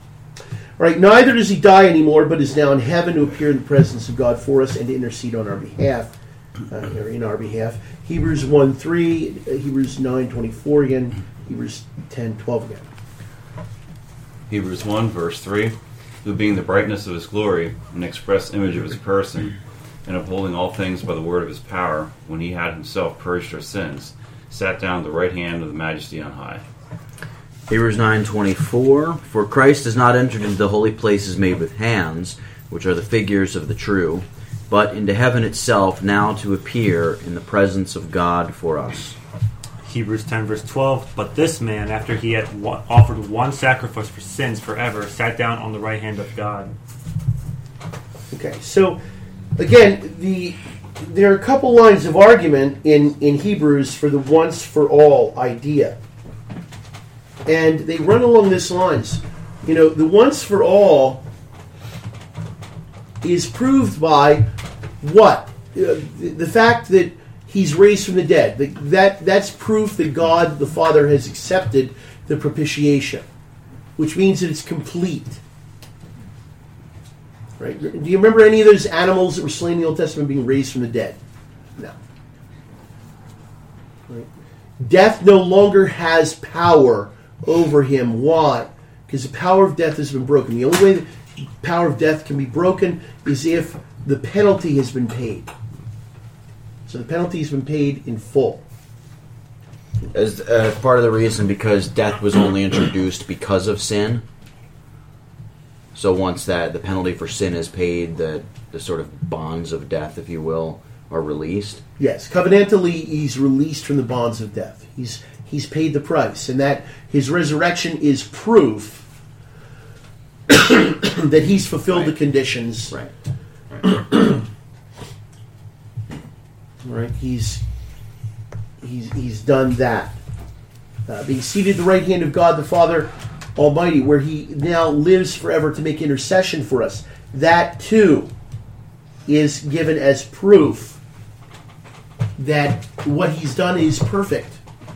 right, neither does he die anymore, but is now in heaven to appear in the presence of God for us and to intercede on our behalf, uh, or in our behalf. Hebrews one three, Hebrews nine twenty-four again, Hebrews ten twelve again. Hebrews one, verse three, who being the brightness of his glory, and express image of his person, and upholding all things by the word of his power, when he had himself purged our sins, sat down at the right hand of the majesty on high. Hebrews nine twenty-four, for Christ has not entered into the holy places made with hands, which are the figures of the true, but into heaven itself, now to appear in the presence of God for us. Hebrews ten, verse twelve, but this man, after he had one, offered one sacrifice for sins forever, sat down on the right hand of God. Okay, so again, the there are a couple lines of argument in, in Hebrews for the once for all idea. And they run along this lines. You know, the once for all is proved by what? Uh, the, the fact that he's raised from the dead. The, that That's proof that God the Father has accepted the propitiation, which means that it's complete. Right? Do you remember any of those animals that were slain in the Old Testament being raised from the dead? No. Right? Death no longer has power over him. Why? Because the power of death has been broken. The only way the power of death can be broken is if the penalty has been paid. So the penalty has been paid in full. As uh, part of the reason, because death was only introduced because of sin. So once that the penalty for sin is paid, the the sort of bonds of death, if you will, are released. Yes, covenantally, he's released from the bonds of death. He's he's paid the price, and that his resurrection is proof that he's fulfilled Right. the conditions. Right. Right. He's he's he's done that. Uh, being seated at the right hand of God the Father Almighty, where he now lives forever to make intercession for us. That too is given as proof that what he's done is perfect.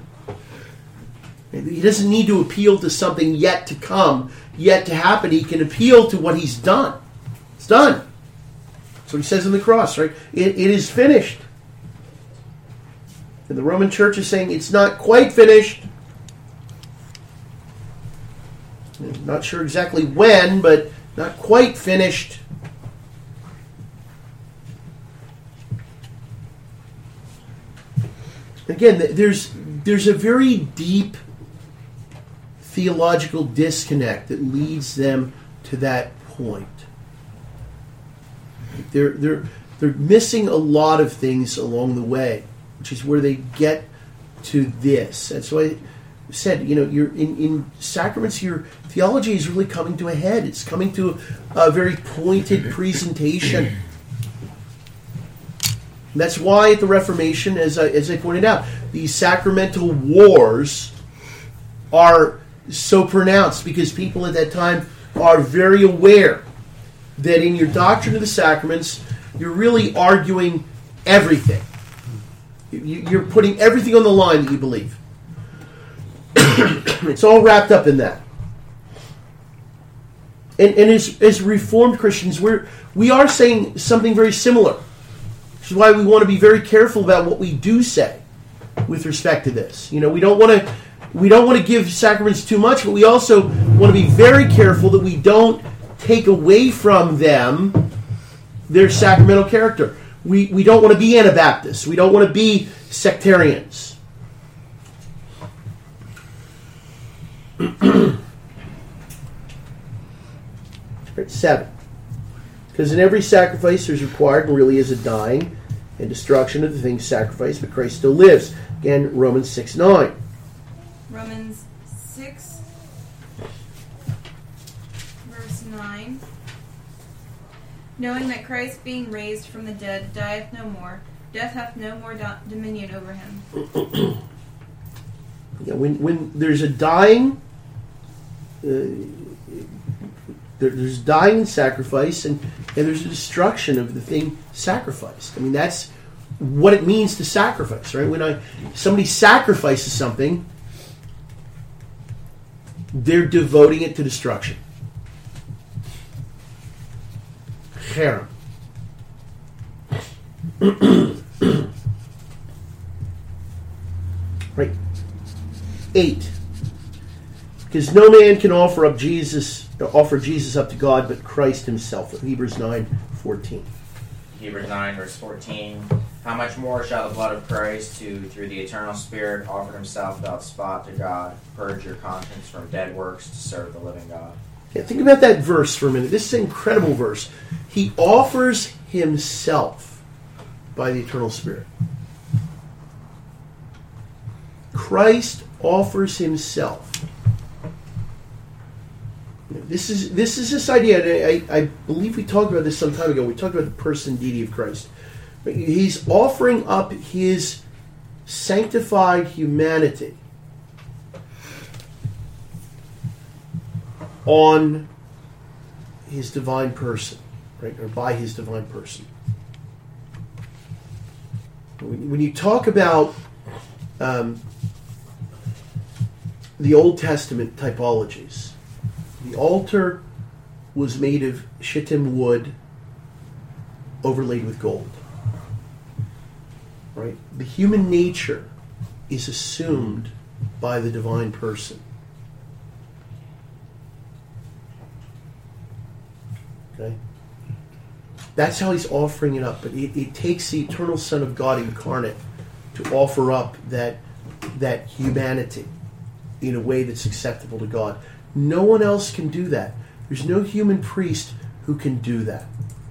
He doesn't need to appeal to something yet to come, yet to happen. He can appeal to what he's done. It's done. That's what he says on the cross, right? It, it is finished. And the Roman Church is saying it's not quite finished. I'm not sure exactly when, but not quite finished. Again, there's there's a very deep theological disconnect that leads them to that point. They're they're they're missing a lot of things along the way, which is where they get to this. That's why I said, you know, you're in, in sacraments, your theology is really coming to a head. It's coming to a very pointed presentation. That's why at the Reformation, as I, as I pointed out, these sacramental wars are so pronounced because people at that time are very aware that in your doctrine of the sacraments, you're really arguing everything. You, you're putting everything on the line that you believe. It's all wrapped up in that. And, and as, as Reformed Christians, we're, we are saying something very similar. Which is why we want to be very careful about what we do say with respect to this. You know, we don't want to we don't want to give sacraments too much, but we also want to be very careful that we don't take away from them their sacramental character. We we don't want to be Anabaptists. We don't want to be sectarians. Seven. Because in every sacrifice there's required and really is a dying and destruction of the things sacrificed, but Christ still lives. Again, Romans six nine. Romans six, verse nine. Knowing that Christ being raised from the dead dieth no more, death hath no more do- dominion over him. Yeah, when, when there's a dying... Uh, There's dying and sacrifice, and, and there's a destruction of the thing sacrificed. I mean, that's what it means to sacrifice, right? When I somebody sacrifices something, they're devoting it to destruction. cherem. Right. Eight. Because no man can offer up Jesus, offer Jesus up to God, but Christ Himself. Hebrews nine fourteen. Hebrews nine, verse fourteen. How much more shall the blood of Christ, who through the eternal Spirit offered Himself without spot to God, purge your conscience from dead works to serve the living God? Yeah, think about that verse for a minute. This is an incredible verse. He offers Himself by the eternal Spirit. Christ offers Himself. This is this is this idea. I, I believe we talked about this some time ago. We talked about the person and deity of Christ. He's offering up His sanctified humanity on His divine person, right, or by His divine person. When you talk about um, the Old Testament typologies, the altar was made of shittim wood overlaid with gold. Right? The human nature is assumed by the divine person. Okay? That's how He's offering it up. But it, it takes the eternal Son of God incarnate to offer up that, that humanity in a way that's acceptable to God. No one else can do that. There's no human priest who can do that.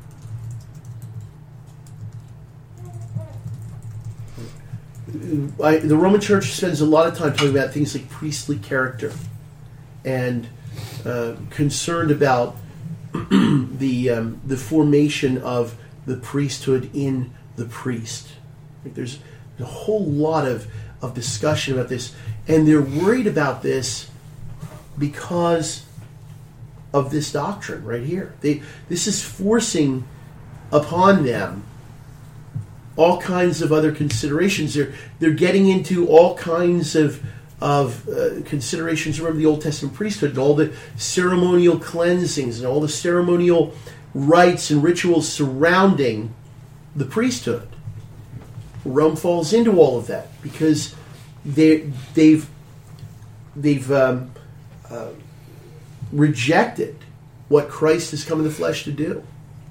I, the Roman Church spends a lot of time talking about things like priestly character and uh, concerned about the um, the formation of the priesthood in the priest. There's a whole lot of, of discussion about this, and they're worried about this because of this doctrine right here. They this is forcing upon them all kinds of other considerations. They're they're getting into all kinds of of uh, considerations. Remember the Old Testament priesthood and all the ceremonial cleansings and all the ceremonial rites and rituals surrounding the priesthood. Rome falls into all of that because they they've they've um, uh, rejected what Christ has come in the flesh to do.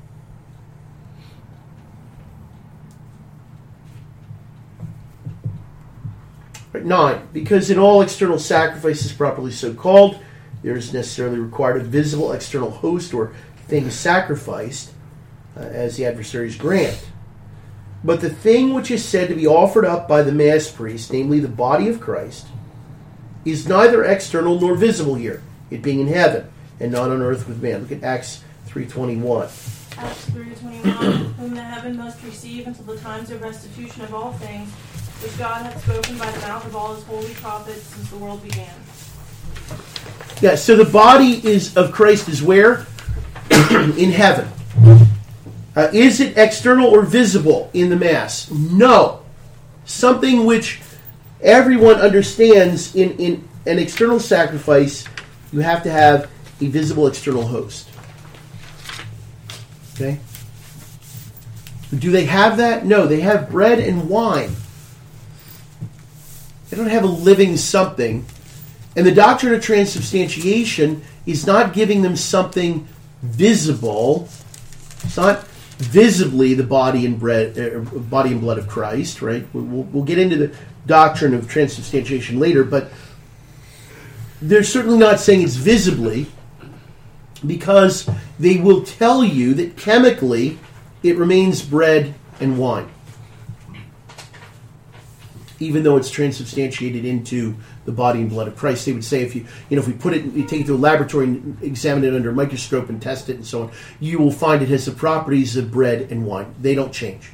Nine, because in all external sacrifices properly so called, there is necessarily required a visible external host or thing sacrificed, uh, as the adversaries grant. But the thing which is said to be offered up by the mass priest, namely the body of Christ, is neither external nor visible here, it being in heaven, and not on earth with man. Look at Acts three twenty-one. Acts three twenty-one, whom the heaven must receive until the times of restitution of all things, which God hath spoken by the mouth of all His holy prophets since the world began. Yeah, so the body is of Christ is where? In heaven. Uh, is it external or visible in the Mass? No. Something which everyone understands in, in an external sacrifice, you have to have a visible external host. Okay? Do they have that? No, they have bread and wine. They don't have a living something. And the doctrine of transubstantiation is not giving them something visible. It's not visibly the body and bread, uh, body and blood of Christ, right? We'll, we'll get into the doctrine of transubstantiation later, but they're certainly not saying it's visibly, because they will tell you that chemically it remains bread and wine, even though it's transubstantiated into the body and blood of Christ. They would say if you, you know, if we put it, you take it to a laboratory and examine it under a microscope and test it and so on, you will find it has the properties of bread and wine. They don't change.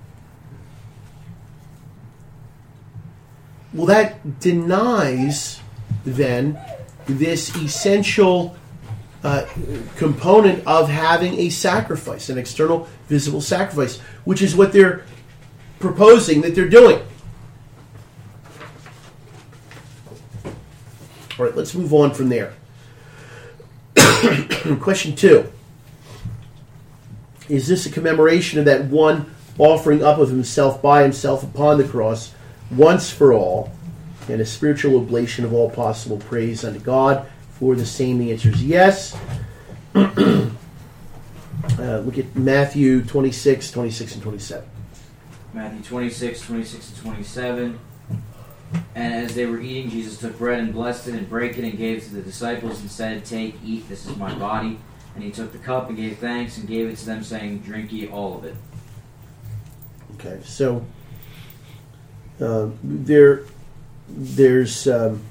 Well, that denies, then, this essential uh, component of having a sacrifice, an external, visible sacrifice, which is what they're proposing that they're doing. All right, let's move on from there. Question two. is this a commemoration of that one offering up of himself by himself upon the cross once for all, and a spiritual oblation of all possible praise unto God for the same? The answer is yes. uh, look at Matthew twenty-six, twenty-six, and twenty-seven. Matthew twenty-six, twenty-six, and twenty-seven. And as they were eating, Jesus took bread and blessed it and brake it and gave it to the disciples and said, "Take, eat, this is my body." And he took the cup and gave thanks and gave it to them, saying, "Drink ye all of it." Okay, so uh, there, there's um,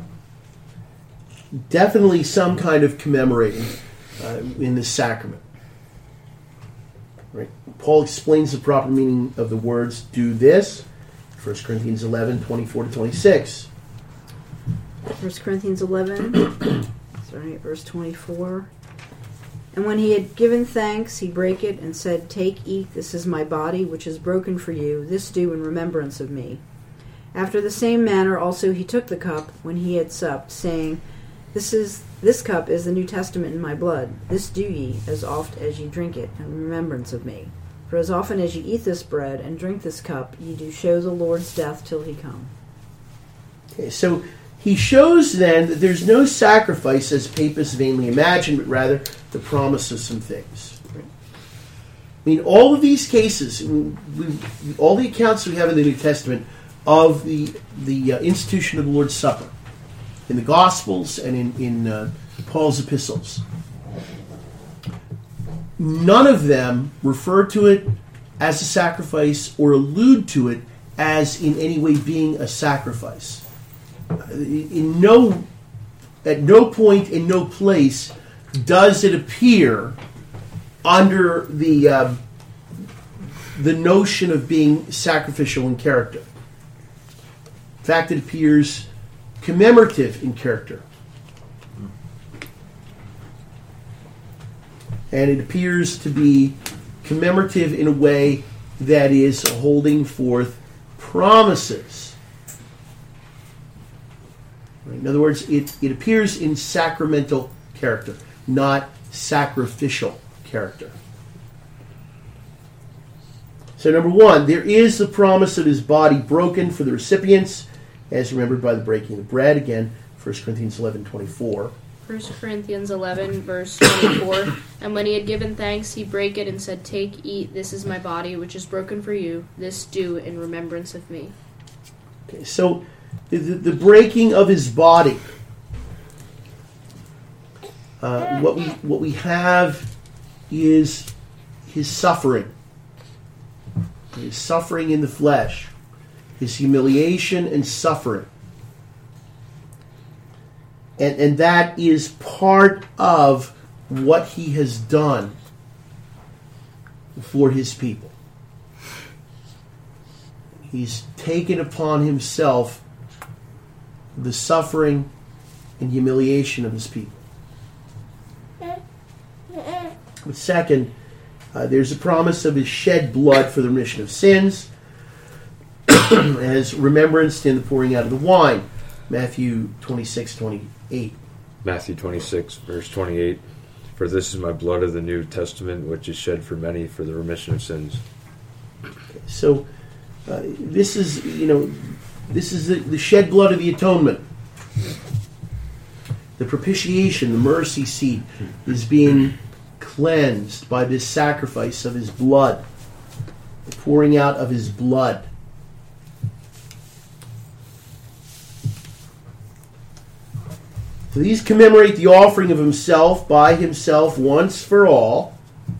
definitely some kind of commemorating uh, in this sacrament. Right? Paul explains the proper meaning of the words "do this." First Corinthians eleven, twenty-four to twenty-six. First Corinthians eleven, sorry, verse twenty-four. And when he had given thanks, he brake it and said, "Take, eat, this is my body, which is broken for you. This do in remembrance of me." After the same manner also he took the cup when he had supped, saying, This is this cup is the New Testament in my blood. This do ye, as oft as ye drink it, in remembrance of me. For as often as ye eat this bread and drink this cup, ye do show the Lord's death till he come. Okay, so he shows then that there's no sacrifice as papists vainly imagine, but rather the promise of some things. Right? I mean, all of these cases, we, we, all the accounts we have in the New Testament of the the uh, institution of the Lord's Supper, in the Gospels and in, in uh, Paul's epistles, none of them refer to it as a sacrifice or allude to it as in any way being a sacrifice. In no, at no point, in no place, does it appear under the uh, the notion of being sacrificial in character. In fact, it appears commemorative in character. And it appears to be commemorative in a way that is holding forth promises. Right? In other words, it, it appears in sacramental character, not sacrificial character. So number one, there is the promise of his body broken for the recipients, as remembered by the breaking of the bread. Again, First Corinthians eleven twenty-four. First Corinthians eleven, verse twenty-four. And when he had given thanks, he brake it and said, "Take, eat, this is my body, which is broken for you. This do in remembrance of me." Okay, so the, the breaking of his body. Uh, what we what we have is his suffering. His suffering in the flesh. His humiliation and suffering. And, and that is part of what he has done for his people. He's taken upon himself the suffering and humiliation of his people. But second, uh, there's a promise of his shed blood for the remission of sins, as remembranced in the pouring out of the wine. Matthew twenty-six, twenty-eight. Matthew twenty-six, verse twenty-eight. For this is my blood of the New Testament, which is shed for many for the remission of sins. Okay, so uh, this is, you know, this is the, the shed blood of the atonement. The propitiation, the mercy seat, is being cleansed by this sacrifice of his blood, the pouring out of his blood. So these commemorate the offering of himself by himself once for all,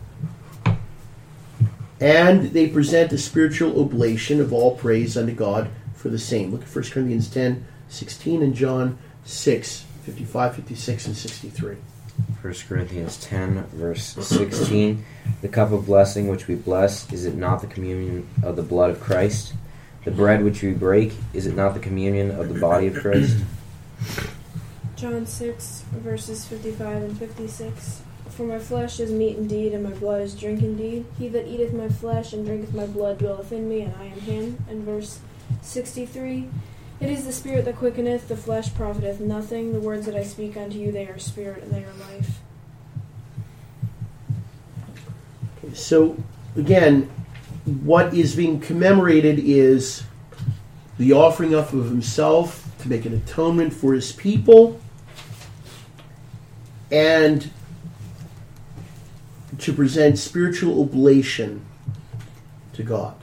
and they present a spiritual oblation of all praise unto God for the same. Look at First Corinthians ten, sixteen and John six, fifty-five, fifty-six, and sixty-three. First Corinthians ten, verse sixteen. The cup of blessing which we bless, is it not the communion of the blood of Christ? The bread which we break, is it not the communion of the body of Christ? John six, verses fifty-five and fifty-six. For my flesh is meat indeed, and my blood is drink indeed. He that eateth my flesh and drinketh my blood dwelleth in me, and I in him. And verse sixty-three. It is the spirit that quickeneth, the flesh profiteth nothing. The words that I speak unto you, they are spirit and they are life. So, again, what is being commemorated is the offering up of himself to make an atonement for his people and to present spiritual oblation to God.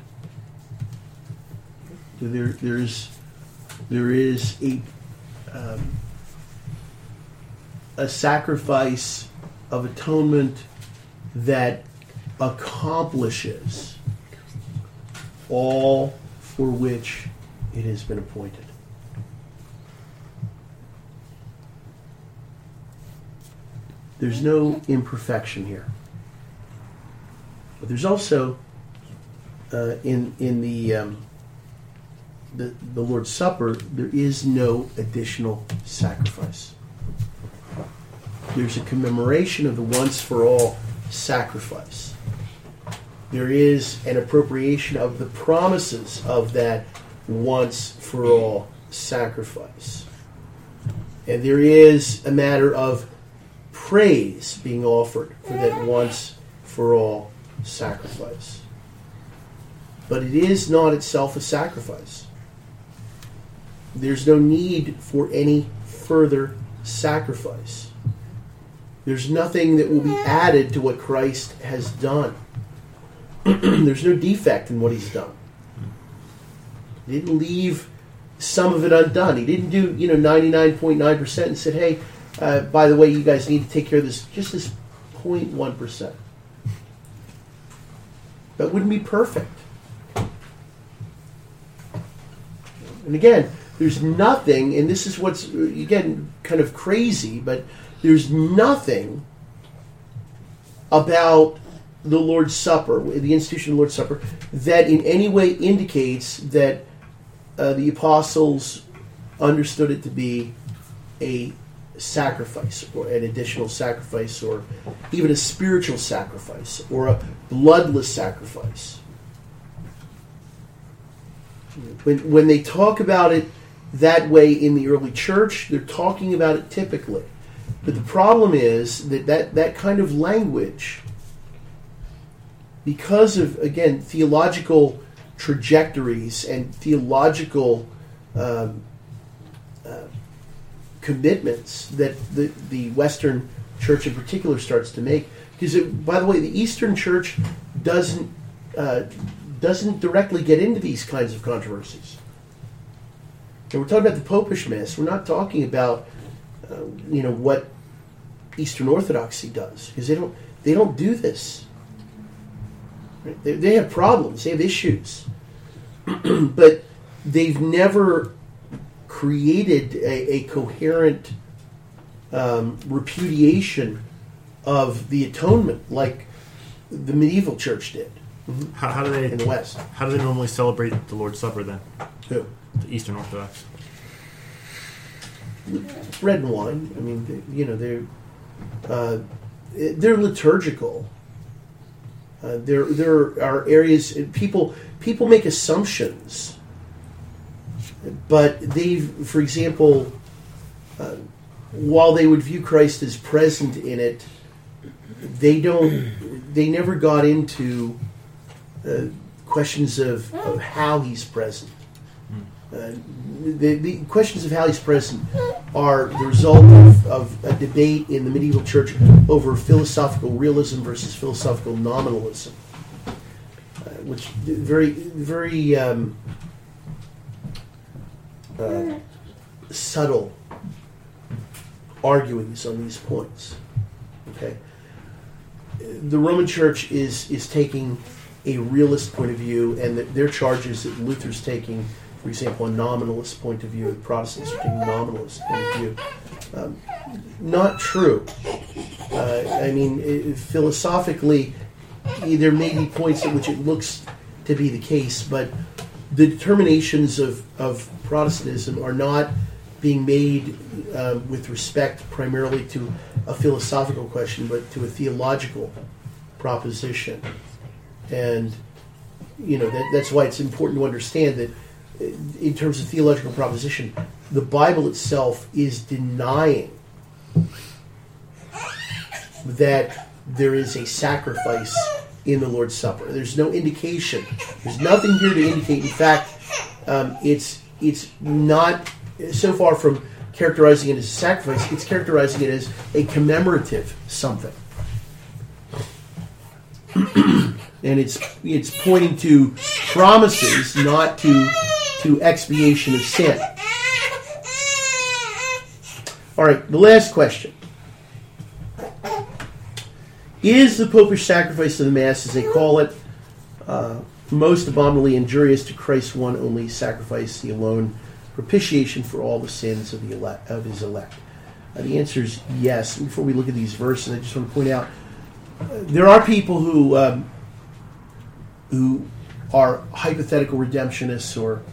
So there, there's, there is a, um, a sacrifice of atonement that accomplishes all for which it has been appointed. There's no imperfection here. But there's also uh, in in the, um, the the Lord's Supper, there is no additional sacrifice. There's a commemoration of the once for all sacrifice. There is an appropriation of the promises of that once for all sacrifice. And there is a matter of praise being offered for that once for all sacrifice. But it is not itself a sacrifice. There's no need for any further sacrifice. There's nothing that will be added to what Christ has done. There's no defect in what he's done. He didn't leave some of it undone. He didn't do, you know, ninety-nine point nine percent and said, hey, uh, by the way, you guys need to take care of this, just this zero point one percent. That wouldn't be perfect. And again, there's nothing, and this is what's, again, kind of crazy, but there's nothing about the Lord's Supper, the institution of the Lord's Supper, that in any way indicates that uh, the apostles understood it to be a sacrifice, or an additional sacrifice, or even a spiritual sacrifice, or a bloodless sacrifice. When, when they talk about it that way in the early church, they're talking about it typically. But the problem is that that, that kind of language, because of, again, theological trajectories and theological um, uh, commitments that the, the Western Church in particular starts to make. Because, it, by the way, the Eastern Church doesn't uh, doesn't directly get into these kinds of controversies. And we're talking about the Popish Mass. We're not talking about uh, you know what Eastern Orthodoxy does, because they don't they don't do this. Right? They, they have problems. They have issues, but they've never created a, a coherent um, repudiation of the atonement like the medieval church did. Mm-hmm. How, how do they in the West? How do they normally celebrate the Lord's Supper then? Who? The Eastern Orthodox. Bread and wine. I mean, they, you know, they're uh, they're liturgical. Uh, there there are areas people people make assumptions, but they, for example, uh, while they would view Christ as present in it, they don't. They never got into uh, questions of, of how he's present. Uh, the, the questions of how he's present are the result of, of a debate in the medieval church over philosophical realism versus philosophical nominalism, uh, which very very um, uh, subtle arguings on these points. Okay, the Roman Church is is taking a realist point of view, and the, their charge is that Luther's taking, for example, a nominalist point of view, and Protestants are taking a nominalist point of view. Um, not true. Uh, I mean, it, philosophically, there may be points at which it looks to be the case, but the determinations of, of Protestantism are not being made uh, with respect primarily to a philosophical question, but to a theological proposition. And, you know, that, that's why it's important to understand that in terms of theological proposition, the Bible itself is denying that there is a sacrifice in the Lord's Supper. There's no indication. There's nothing here to indicate. In fact, um, it's it's not so far from characterizing it as a sacrifice. It's characterizing it as a commemorative something, and it's it's pointing to promises, not to to expiation of sin. All right, the last question. Is the popish sacrifice of the Mass, as they call it, uh, most abominably injurious to Christ's one only sacrifice, the alone propitiation for all the sins of the elect, of his elect? Uh, the answer is yes. Before we look at these verses, I just want to point out uh, there are people who um, who are hypothetical redemptionists or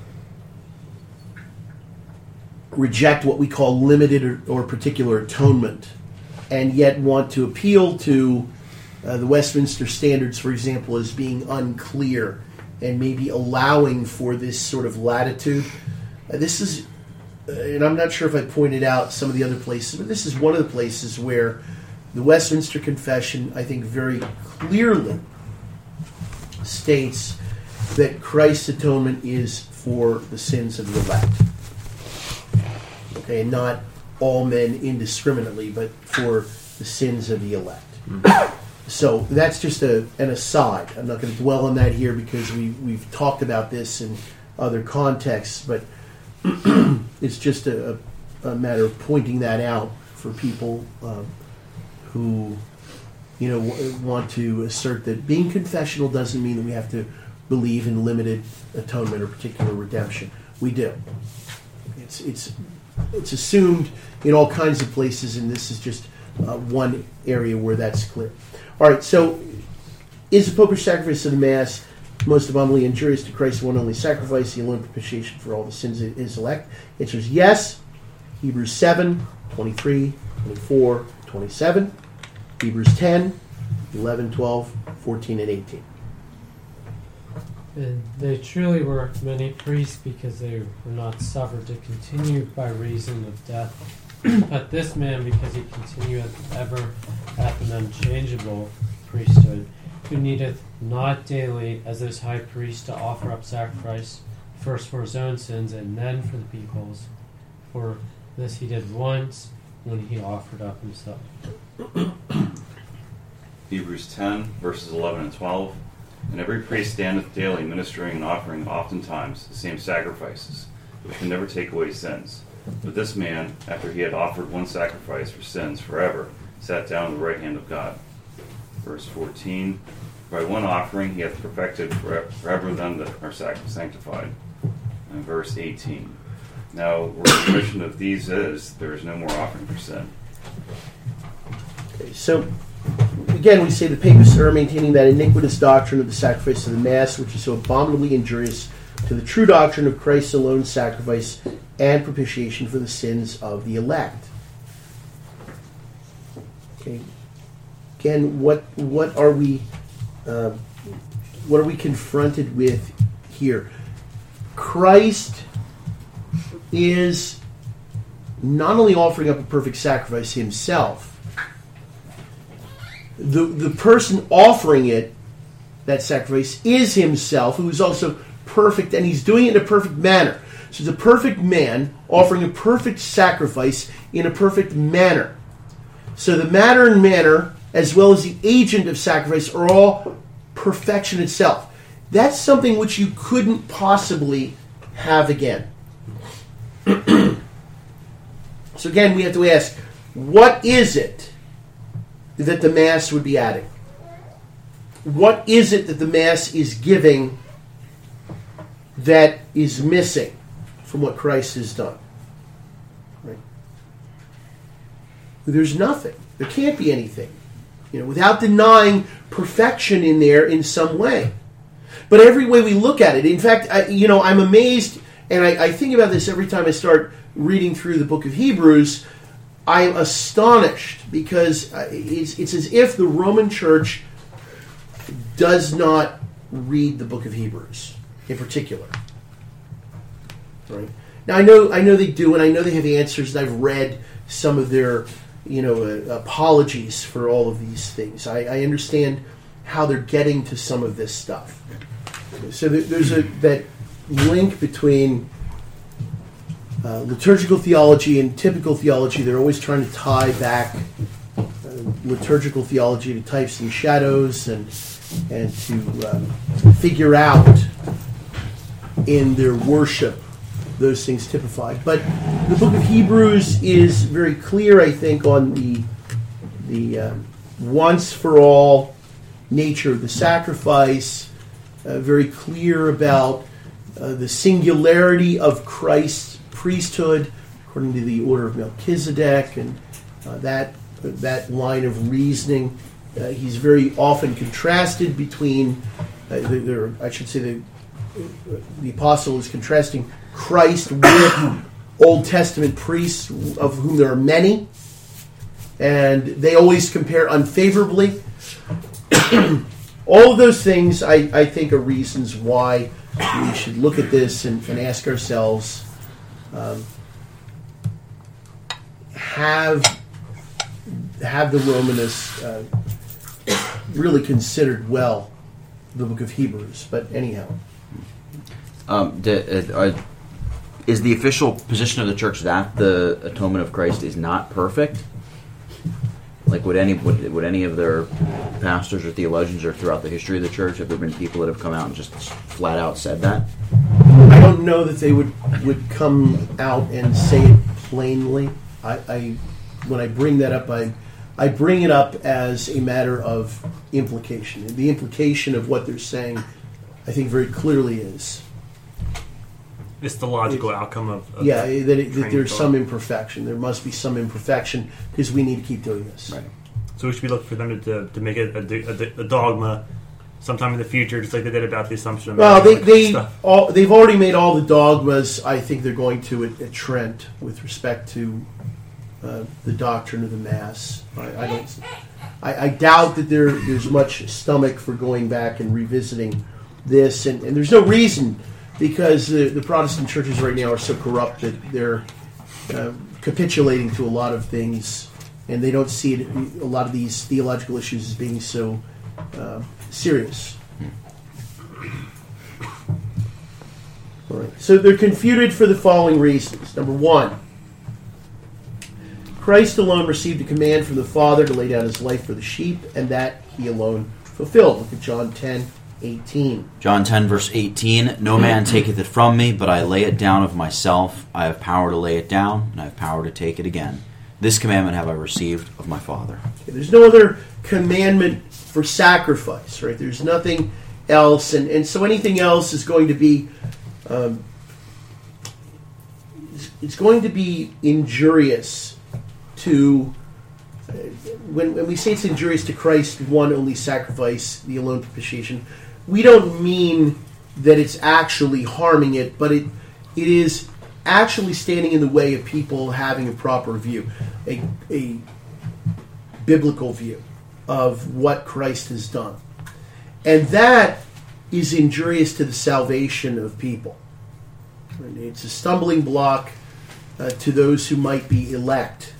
reject what we call limited or, or particular atonement, and yet want to appeal to uh, the Westminster Standards, for example, as being unclear and maybe allowing for this sort of latitude. Uh, this is, uh, and I'm not sure if I pointed out some of the other places, but this is one of the places where the Westminster Confession, I think, very clearly states that Christ's atonement is for the sins of the elect. Okay, and not all men indiscriminately, but for the sins of the elect. Mm-hmm. So that's just a, an aside. I'm not going to dwell on that here because we, we've talked about this in other contexts, but it's just a, a matter of pointing that out for people um, who, you know, w- want to assert that being confessional doesn't mean that we have to believe in limited atonement or particular redemption. We do. It's it's it's assumed in all kinds of places, and this is just uh, one area where that's clear. All right, so is the popish sacrifice of the Mass most abominably injurious to Christ's one only sacrifice, the alone propitiation for all the sins of his elect? The answer is yes. Hebrews seven, twenty-three, twenty-four, twenty-seven. Hebrews ten, eleven, twelve, fourteen, and eighteen. And they truly were many priests because they were not suffered to continue by reason of death. But this man, because he continueth ever hath an unchangeable priesthood, who needeth not daily as this high priest to offer up sacrifice, first for his own sins and then for the people's. For this he did once when he offered up himself. Hebrews ten, verses eleven and twelve. And every priest standeth daily ministering and offering oftentimes the same sacrifices, which can never take away sins. But this man, after he had offered one sacrifice for sins forever, sat down at the right hand of God. Verse fourteen. By one offering he hath perfected forever them that are sanctified. And verse eighteen. Now, where the remission of these is, there is no more offering for sin. Okay, so again, we say the papists are maintaining that iniquitous doctrine of the sacrifice of the Mass, which is so abominably injurious to the true doctrine of Christ's alone sacrifice and propitiation for the sins of the elect. Okay. Again, what what are we uh, what are we confronted with here? Christ is not only offering up a perfect sacrifice himself. The the person offering it, that sacrifice, is himself, who is also perfect, and he's doing it in a perfect manner. So the perfect man offering a perfect sacrifice in a perfect manner. So the matter and manner, as well as the agent of sacrifice, are all perfection itself. That's something which you couldn't possibly have again. So again, we have to ask, what is it that the Mass would be adding? What is it that the Mass is giving that is missing from what Christ has done? Right? There's nothing. There can't be anything, you know, without denying perfection in there in some way. But every way we look at it, in fact, I, you know, I'm amazed, and I, I think about this every time I start reading through the book of Hebrews. I'm astonished because it's, it's as if the Roman Church does not read the book of Hebrews in particular. Right? Now I know I know they do, and I know they have answers. And I've read some of their, you know, uh, apologies for all of these things. I, I understand how they're getting to some of this stuff. So there- there's a that link between uh, liturgical theology and typical theology. They're always trying to tie back uh, liturgical theology to types and shadows, and and to um, figure out in their worship those things typified. But the book of Hebrews is very clear, I think, on the the um, once for all nature of the sacrifice. Uh, very clear about uh, the singularity of Christ's priesthood, according to the order of Melchizedek, and uh, that that line of reasoning. Uh, he's very often contrasted between, uh, the, the, I should say, the the apostle is contrasting Christ with Old Testament priests, of whom there are many, and they always compare unfavorably. All of those things, I, I think, are reasons why we should look at this and, and ask ourselves, um, have have the Romanists uh, really considered well the book of Hebrews? But anyhow. Um, the, uh, uh, is the official position of the church that the atonement of Christ is not perfect? Like, would any would, would any of their pastors or theologians or throughout the history of the church, have there been people that have come out and just flat out said that? I don't know that they would, would come out and say it plainly. I, I when I bring that up, I I bring it up as a matter of implication. And the implication of what they're saying, I think, very clearly is. It's the logical outcome of, of yeah, that that, it, that there's thought. some imperfection. There must be some imperfection because we need to keep doing this. Right. So we should be looking for them to, to, to make it a, a, a dogma sometime in the future, just like they did about the Assumption of Well, Mary, they, like they stuff. all, they've already made all the dogmas. I think they're going to at, at Trent with respect to uh, the doctrine of the Mass. I, I don't. I, I doubt that there there's much stomach for going back and revisiting this, and, and there's no reason, because the, the Protestant churches right now are so corrupt that they're uh, capitulating to a lot of things, and they don't see it, a lot of these theological issues as being so uh, serious. All right. So they're confuted for the following reasons. Number one, Christ alone received a command from the Father to lay down his life for the sheep, and that he alone fulfilled. Look at John ten eighteen. John ten, verse eighteen, no man taketh it from me, but I lay it down of myself. I have power to lay it down, and I have power to take it again. This commandment have I received of my Father. Okay, there's no other commandment for sacrifice, right? There's nothing else, and, and so anything else is going to be, um, it's going to be injurious to, uh, when, when we say it's injurious to Christ, one only sacrifice, the alone propitiation, we don't mean that it's actually harming it, but it it is actually standing in the way of people having a proper view, a, a biblical view of what Christ has done. And that is injurious to the salvation of people. It's a stumbling block uh, to those who might be elect.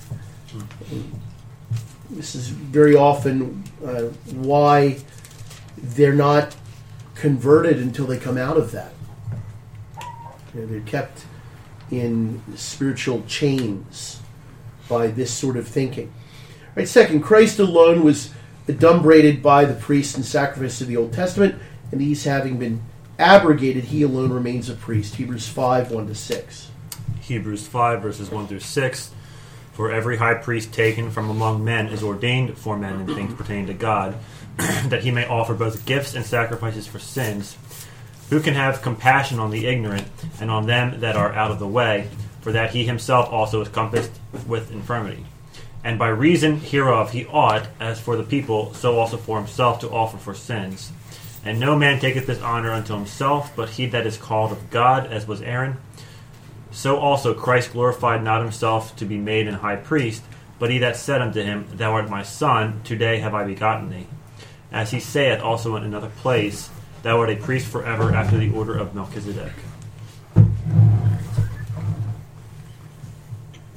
This is very often uh, why they're not converted until they come out of that. You know, they're kept in spiritual chains by this sort of thinking. Right. Second, Christ alone was adumbrated by the priests and sacrifice of the Old Testament, and these having been abrogated, he alone remains a priest. Hebrews five, one to six. Hebrews five, verses one through six. For every high priest taken from among men is ordained for men in things pertaining to God, that he may offer both gifts and sacrifices for sins. Who can have compassion on the ignorant and on them that are out of the way, for that he himself also is compassed with infirmity. And by reason hereof he ought, as for the people, so also for himself to offer for sins. And no man taketh this honor unto himself, but he that is called of God, as was Aaron. So also Christ glorified not himself to be made an high priest, but he that said unto him, Thou art my son, today have I begotten thee. As he saith also in another place, Thou art a priest forever after the order of Melchizedek.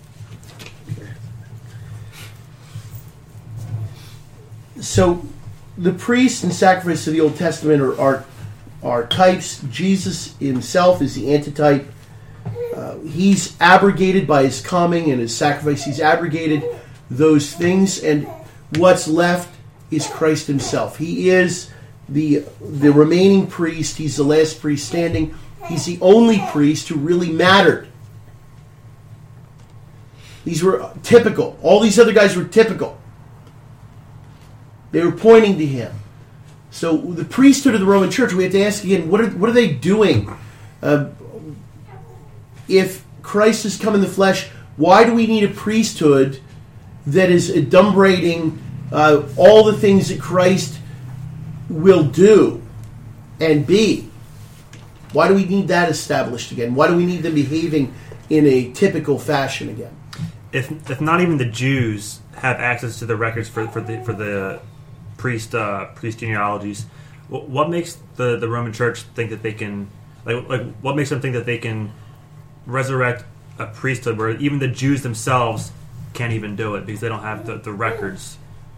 So the priest and sacrifice of the Old Testament are, are, are types. Jesus himself is the antitype. Uh, he's abrogated by his coming and his sacrifice. He's abrogated those things, and what's left is Christ himself. He is the the remaining priest. He's the last priest standing. He's the only priest who really mattered. These were typical. All these other guys were typical. They were pointing to him. So the priesthood of the Roman Church, we have to ask again, what are what are they doing? Uh, if Christ has come in the flesh, why do we need a priesthood that is adumbrating uh, all the things that Christ will do and be? Why do we need that established again? Why do we need them behaving in a typical fashion again? If if not even the Jews have access to the records for for the for the priest uh, priest genealogies, what makes the, the Roman Church think that they can like like what makes them think that they can resurrect a priesthood where even the Jews themselves can't even do it because they don't have the, the records?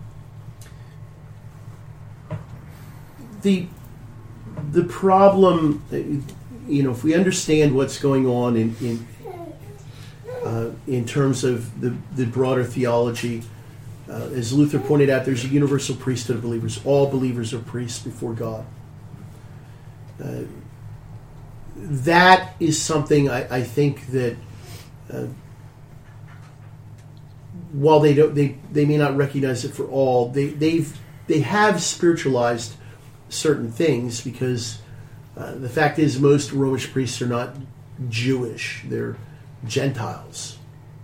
The the problem, you know, if we understand what's going on in in, uh, in terms of the, the broader theology, uh, as Luther pointed out, there's a universal priesthood of believers. All believers are priests before God. Uh, that is something I, I think that uh, while they don't, they they may not recognize it for all, they they've they have spiritualized certain things because uh, the fact is most Romish priests are not Jewish; they're Gentiles.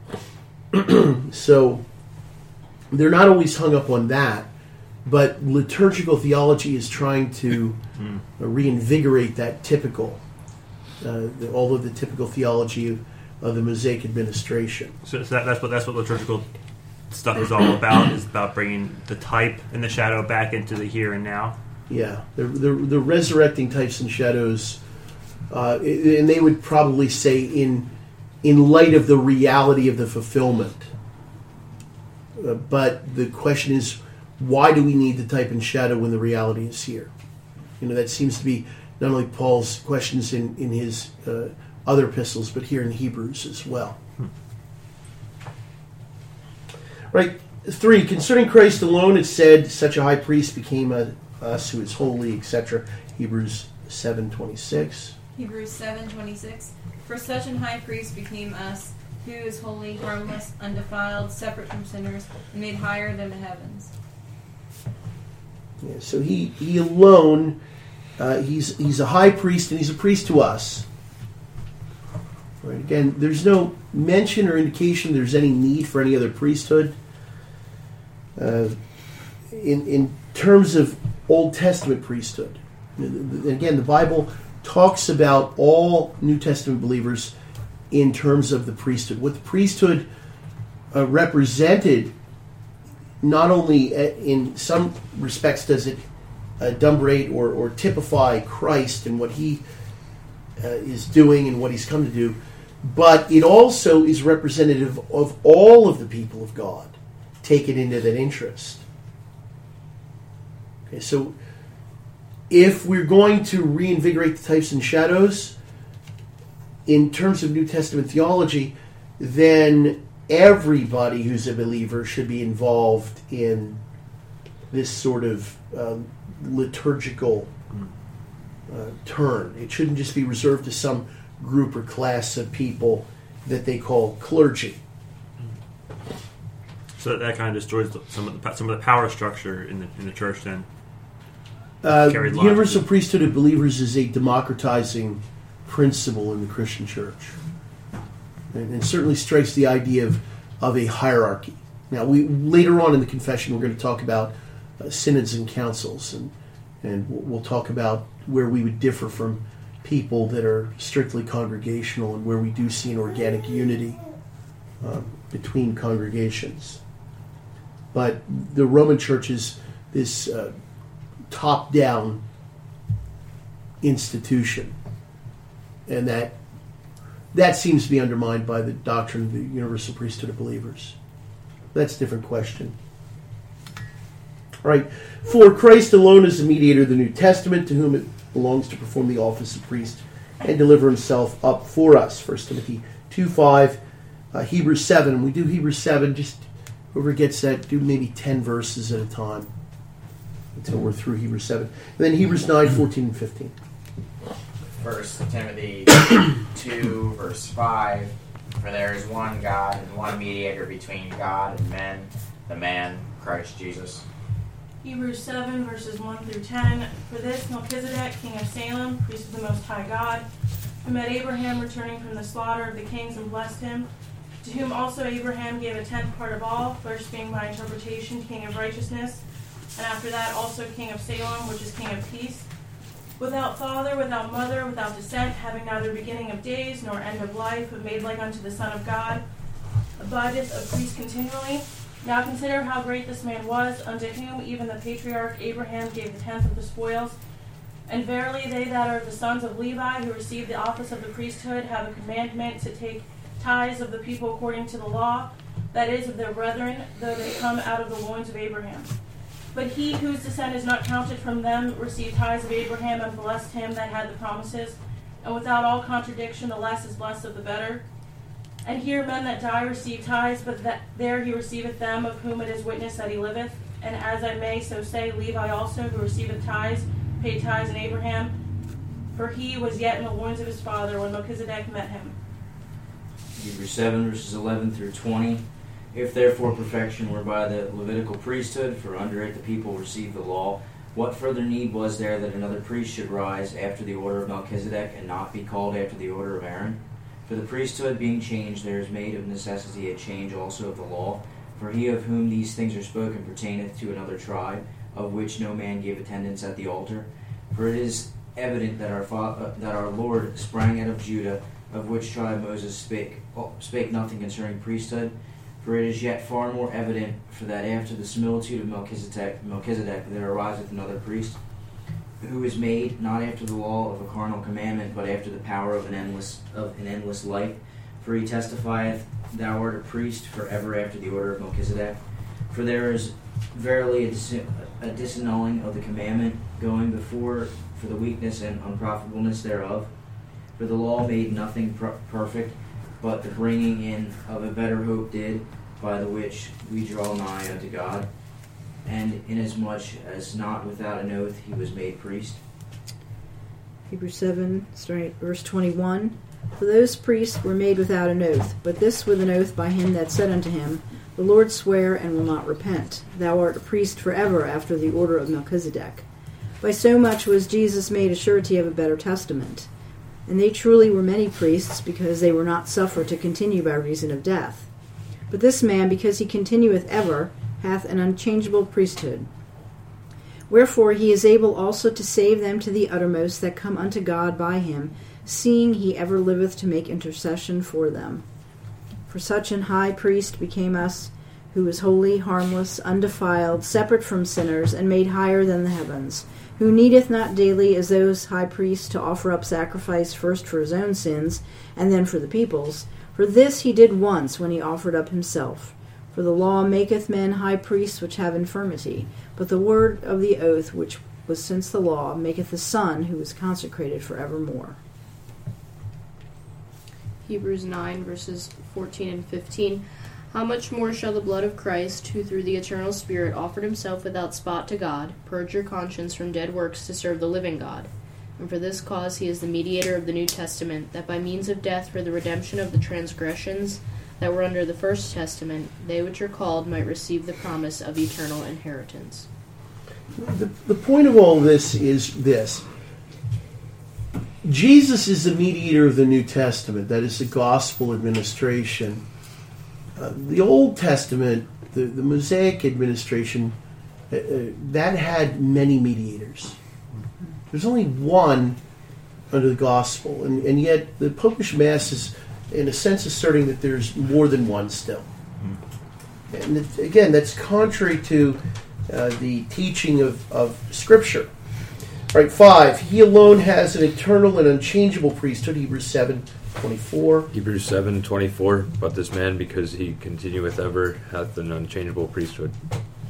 So they're not always hung up on that, but liturgical theology is trying to mm. uh, reinvigorate that typical, uh, the, all of the typical theology of, of the Mosaic administration. So, so that, that's what that's what liturgical stuff is all about. Is about bringing the type and the shadow back into the here and now. Yeah, they're, they're, they're resurrecting types and shadows, uh, and they would probably say in in light of the reality of the fulfillment. Uh, but the question is, why do we need the type and shadow when the reality is here? You know, that seems to be not only Paul's questions in, in his uh, other epistles, but here in Hebrews as well. Hmm. Right, three, concerning Christ alone, it said, such a high priest became a us who is holy, et cetera. Hebrews seven twenty-six. Hebrews seven twenty-six. For such an high priest became us, who is holy, harmless, undefiled, separate from sinners, and made higher than the heavens. Yeah, so he he alone, uh, he's he's a high priest, and he's a priest to us. Right. Again, there's no mention or indication there's any need for any other priesthood. Uh, in in terms of Old Testament priesthood. Again, the Bible talks about all New Testament believers in terms of the priesthood. What the priesthood uh, represented, not only in some respects does it adumbrate or, or typify Christ and what he uh, is doing and what he's come to do, but it also is representative of all of the people of God taken into that interest. Okay, so if we're going to reinvigorate the types and shadows in terms of New Testament theology, then everybody who's a believer should be involved in this sort of um, liturgical uh, turn. It shouldn't just be reserved to some group or class of people that they call clergy. So that kind of destroys some of the some of the power structure in the in the church. Then, uh, the universal priesthood of believers is a democratizing principle in the Christian church, and it certainly strikes the idea of of a hierarchy. Now, we later on in the confession we're going to talk about uh, synods and councils, and and we'll talk about where we would differ from people that are strictly congregational and where we do see an organic unity um, between congregations. But the Roman Church is this uh, top-down institution, and that that seems to be undermined by the doctrine of the universal priesthood of believers. That's a different question. All right. For Christ alone is the mediator of the New Testament, to whom it belongs to perform the office of priest and deliver himself up for us. First Timothy two five, uh, Hebrews seven. We do Hebrews seven, just whoever gets that, do maybe ten verses at a time until we're through Hebrews seven. And then Hebrews nine, fourteen, and fifteen. First Timothy two, verse five. For there is one God and one mediator between God and men, the man, Christ Jesus. Hebrews seven, verses one through ten. For this Melchizedek, king of Salem, priest of the Most High God, who met Abraham returning from the slaughter of the kings and blessed him, to whom also Abraham gave a tenth part of all, first being by interpretation king of righteousness, and after that also king of Salem, which is king of peace, without father, without mother, without descent, having neither beginning of days nor end of life, but made like unto the Son of God, abideth a priest continually. Now consider how great this man was, unto whom even the patriarch Abraham gave the tenth of the spoils. And verily they that are the sons of Levi, who receive the office of the priesthood, have a commandment to take tithes of the people according to the law, that is, of their brethren, though they come out of the loins of Abraham. But he whose descent is not counted from them received tithes of Abraham, and blessed him that had the promises. And without all contradiction, the less is blessed of the better. And here men that die receive tithes, but that there he receiveth them, of whom it is witness that he liveth. And as I may so say, Levi also, who receiveth tithes, paid tithes in Abraham, for he was yet in the loins of his father when Melchizedek met him. Hebrews seven, verses eleven through twenty. If therefore perfection were by the Levitical priesthood, for under it the people received the law, what further need was there that another priest should rise after the order of Melchizedek, and not be called after the order of Aaron? For the priesthood being changed, there is made of necessity a change also of the law. For he of whom these things are spoken pertaineth to another tribe, of which no man gave attendance at the altar. For it is evident that our fa- uh, that our Lord sprang out of Judah, of which tribe Moses spake oh, spake nothing concerning priesthood. For it is yet far more evident, for that after the similitude of Melchizedek, Melchizedek there ariseth another priest, who is made not after the law of a carnal commandment, but after the power of an endless of an endless life. For he testifieth, Thou art a priest forever after the order of Melchizedek. For there is verily a, dis- a disannulling of the commandment, going before for the weakness and unprofitableness thereof. For the law made nothing per- perfect, but the bringing in of a better hope did, by the which we draw nigh unto God. And inasmuch as not without an oath he was made priest. Hebrews seven, starting at verse twenty-one. For those priests were made without an oath, but this with an oath by him that said unto him, The Lord swear and will not repent. Thou art a priest forever after the order of Melchizedek. By so much was Jesus made a surety of a better testament. And they truly were many priests, because they were not suffered to continue by reason of death. But this man, because he continueth ever, hath an unchangeable priesthood. Wherefore he is able also to save them to the uttermost that come unto God by him, seeing he ever liveth to make intercession for them. For such an high priest became us, who is holy, harmless, undefiled, separate from sinners, and made higher than the heavens, who needeth not daily, as those high priests, to offer up sacrifice first for his own sins, and then for the people's. For this he did once, when he offered up himself. For the law maketh men high priests which have infirmity, but the word of the oath, which was since the law, maketh the Son, who is consecrated for evermore. Hebrews nine, verses fourteen and fifteen. How much more shall the blood of Christ, who through the eternal Spirit offered himself without spot to God, purge your conscience from dead works to serve the living God? And for this cause he is the mediator of the New Testament, that by means of death for the redemption of the transgressions that were under the first testament, they which are called might receive the promise of eternal inheritance. The, the point of all this is this. Jesus is the mediator of the New Testament. That is the gospel administration. Uh, the Old Testament, the, the Mosaic administration, uh, uh, that had many mediators. There's only one under the gospel, and, and yet the Popish Mass is, in a sense, asserting that there's more than one still. And it, again, that's contrary to uh, the teaching of, of Scripture. All right, five. He alone has an eternal and unchangeable priesthood. Hebrews seven twenty-four. Hebrews seven twenty-four. But this man, because he continueth ever, hath an unchangeable priesthood.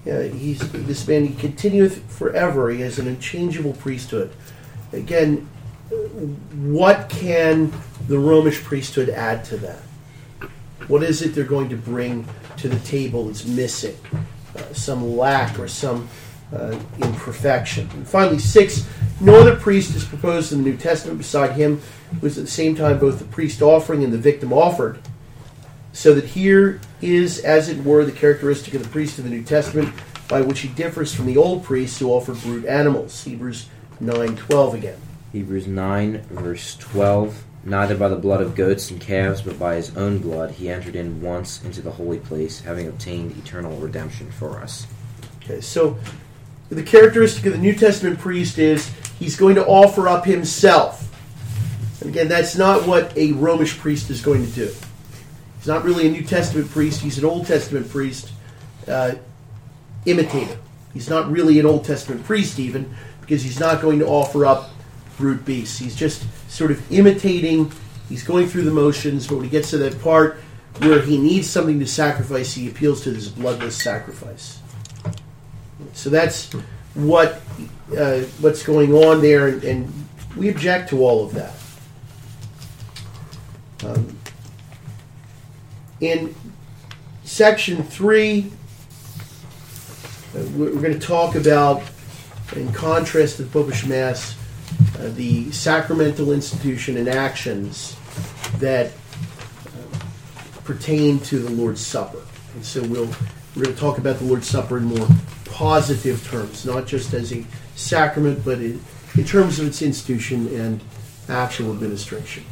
Uh, he's this man. He continueth forever. He has an unchangeable priesthood. Again, what can the Romish priesthood add to that? What is it they're going to bring to the table that's missing? Uh, some lack or some uh, imperfection. And finally, six, no other priest is proposed in the New Testament beside him who is at the same time both the priest offering and the victim offered. So that here is, as it were, the characteristic of the priest of the New Testament by which he differs from the old priests who offered brute animals. Hebrews nine twelve again. Hebrews nine, verse twelve. Neither by the blood of goats and calves, but by his own blood, he entered in once into the holy place, having obtained eternal redemption for us. Okay, so the characteristic of the New Testament priest is he's going to offer up himself. And again, that's not what a Romish priest is going to do. He's not really a New Testament priest. He's an Old Testament priest uh, imitator. He's not really an Old Testament priest even, because he's not going to offer up brute beasts. He's just sort of imitating. He's going through the motions, but when he gets to that part where he needs something to sacrifice, he appeals to this bloodless sacrifice. So that's what uh, what's going on there, and, and we object to all of that. Um, in section three, uh, we're going to talk about, in contrast to the Popish Mass, uh, the sacramental institution and actions that uh, pertain to the Lord's Supper. And so we'll, we're going to talk about the Lord's Supper in more positive terms, not just as a sacrament, but in, in terms of its institution and actual administration.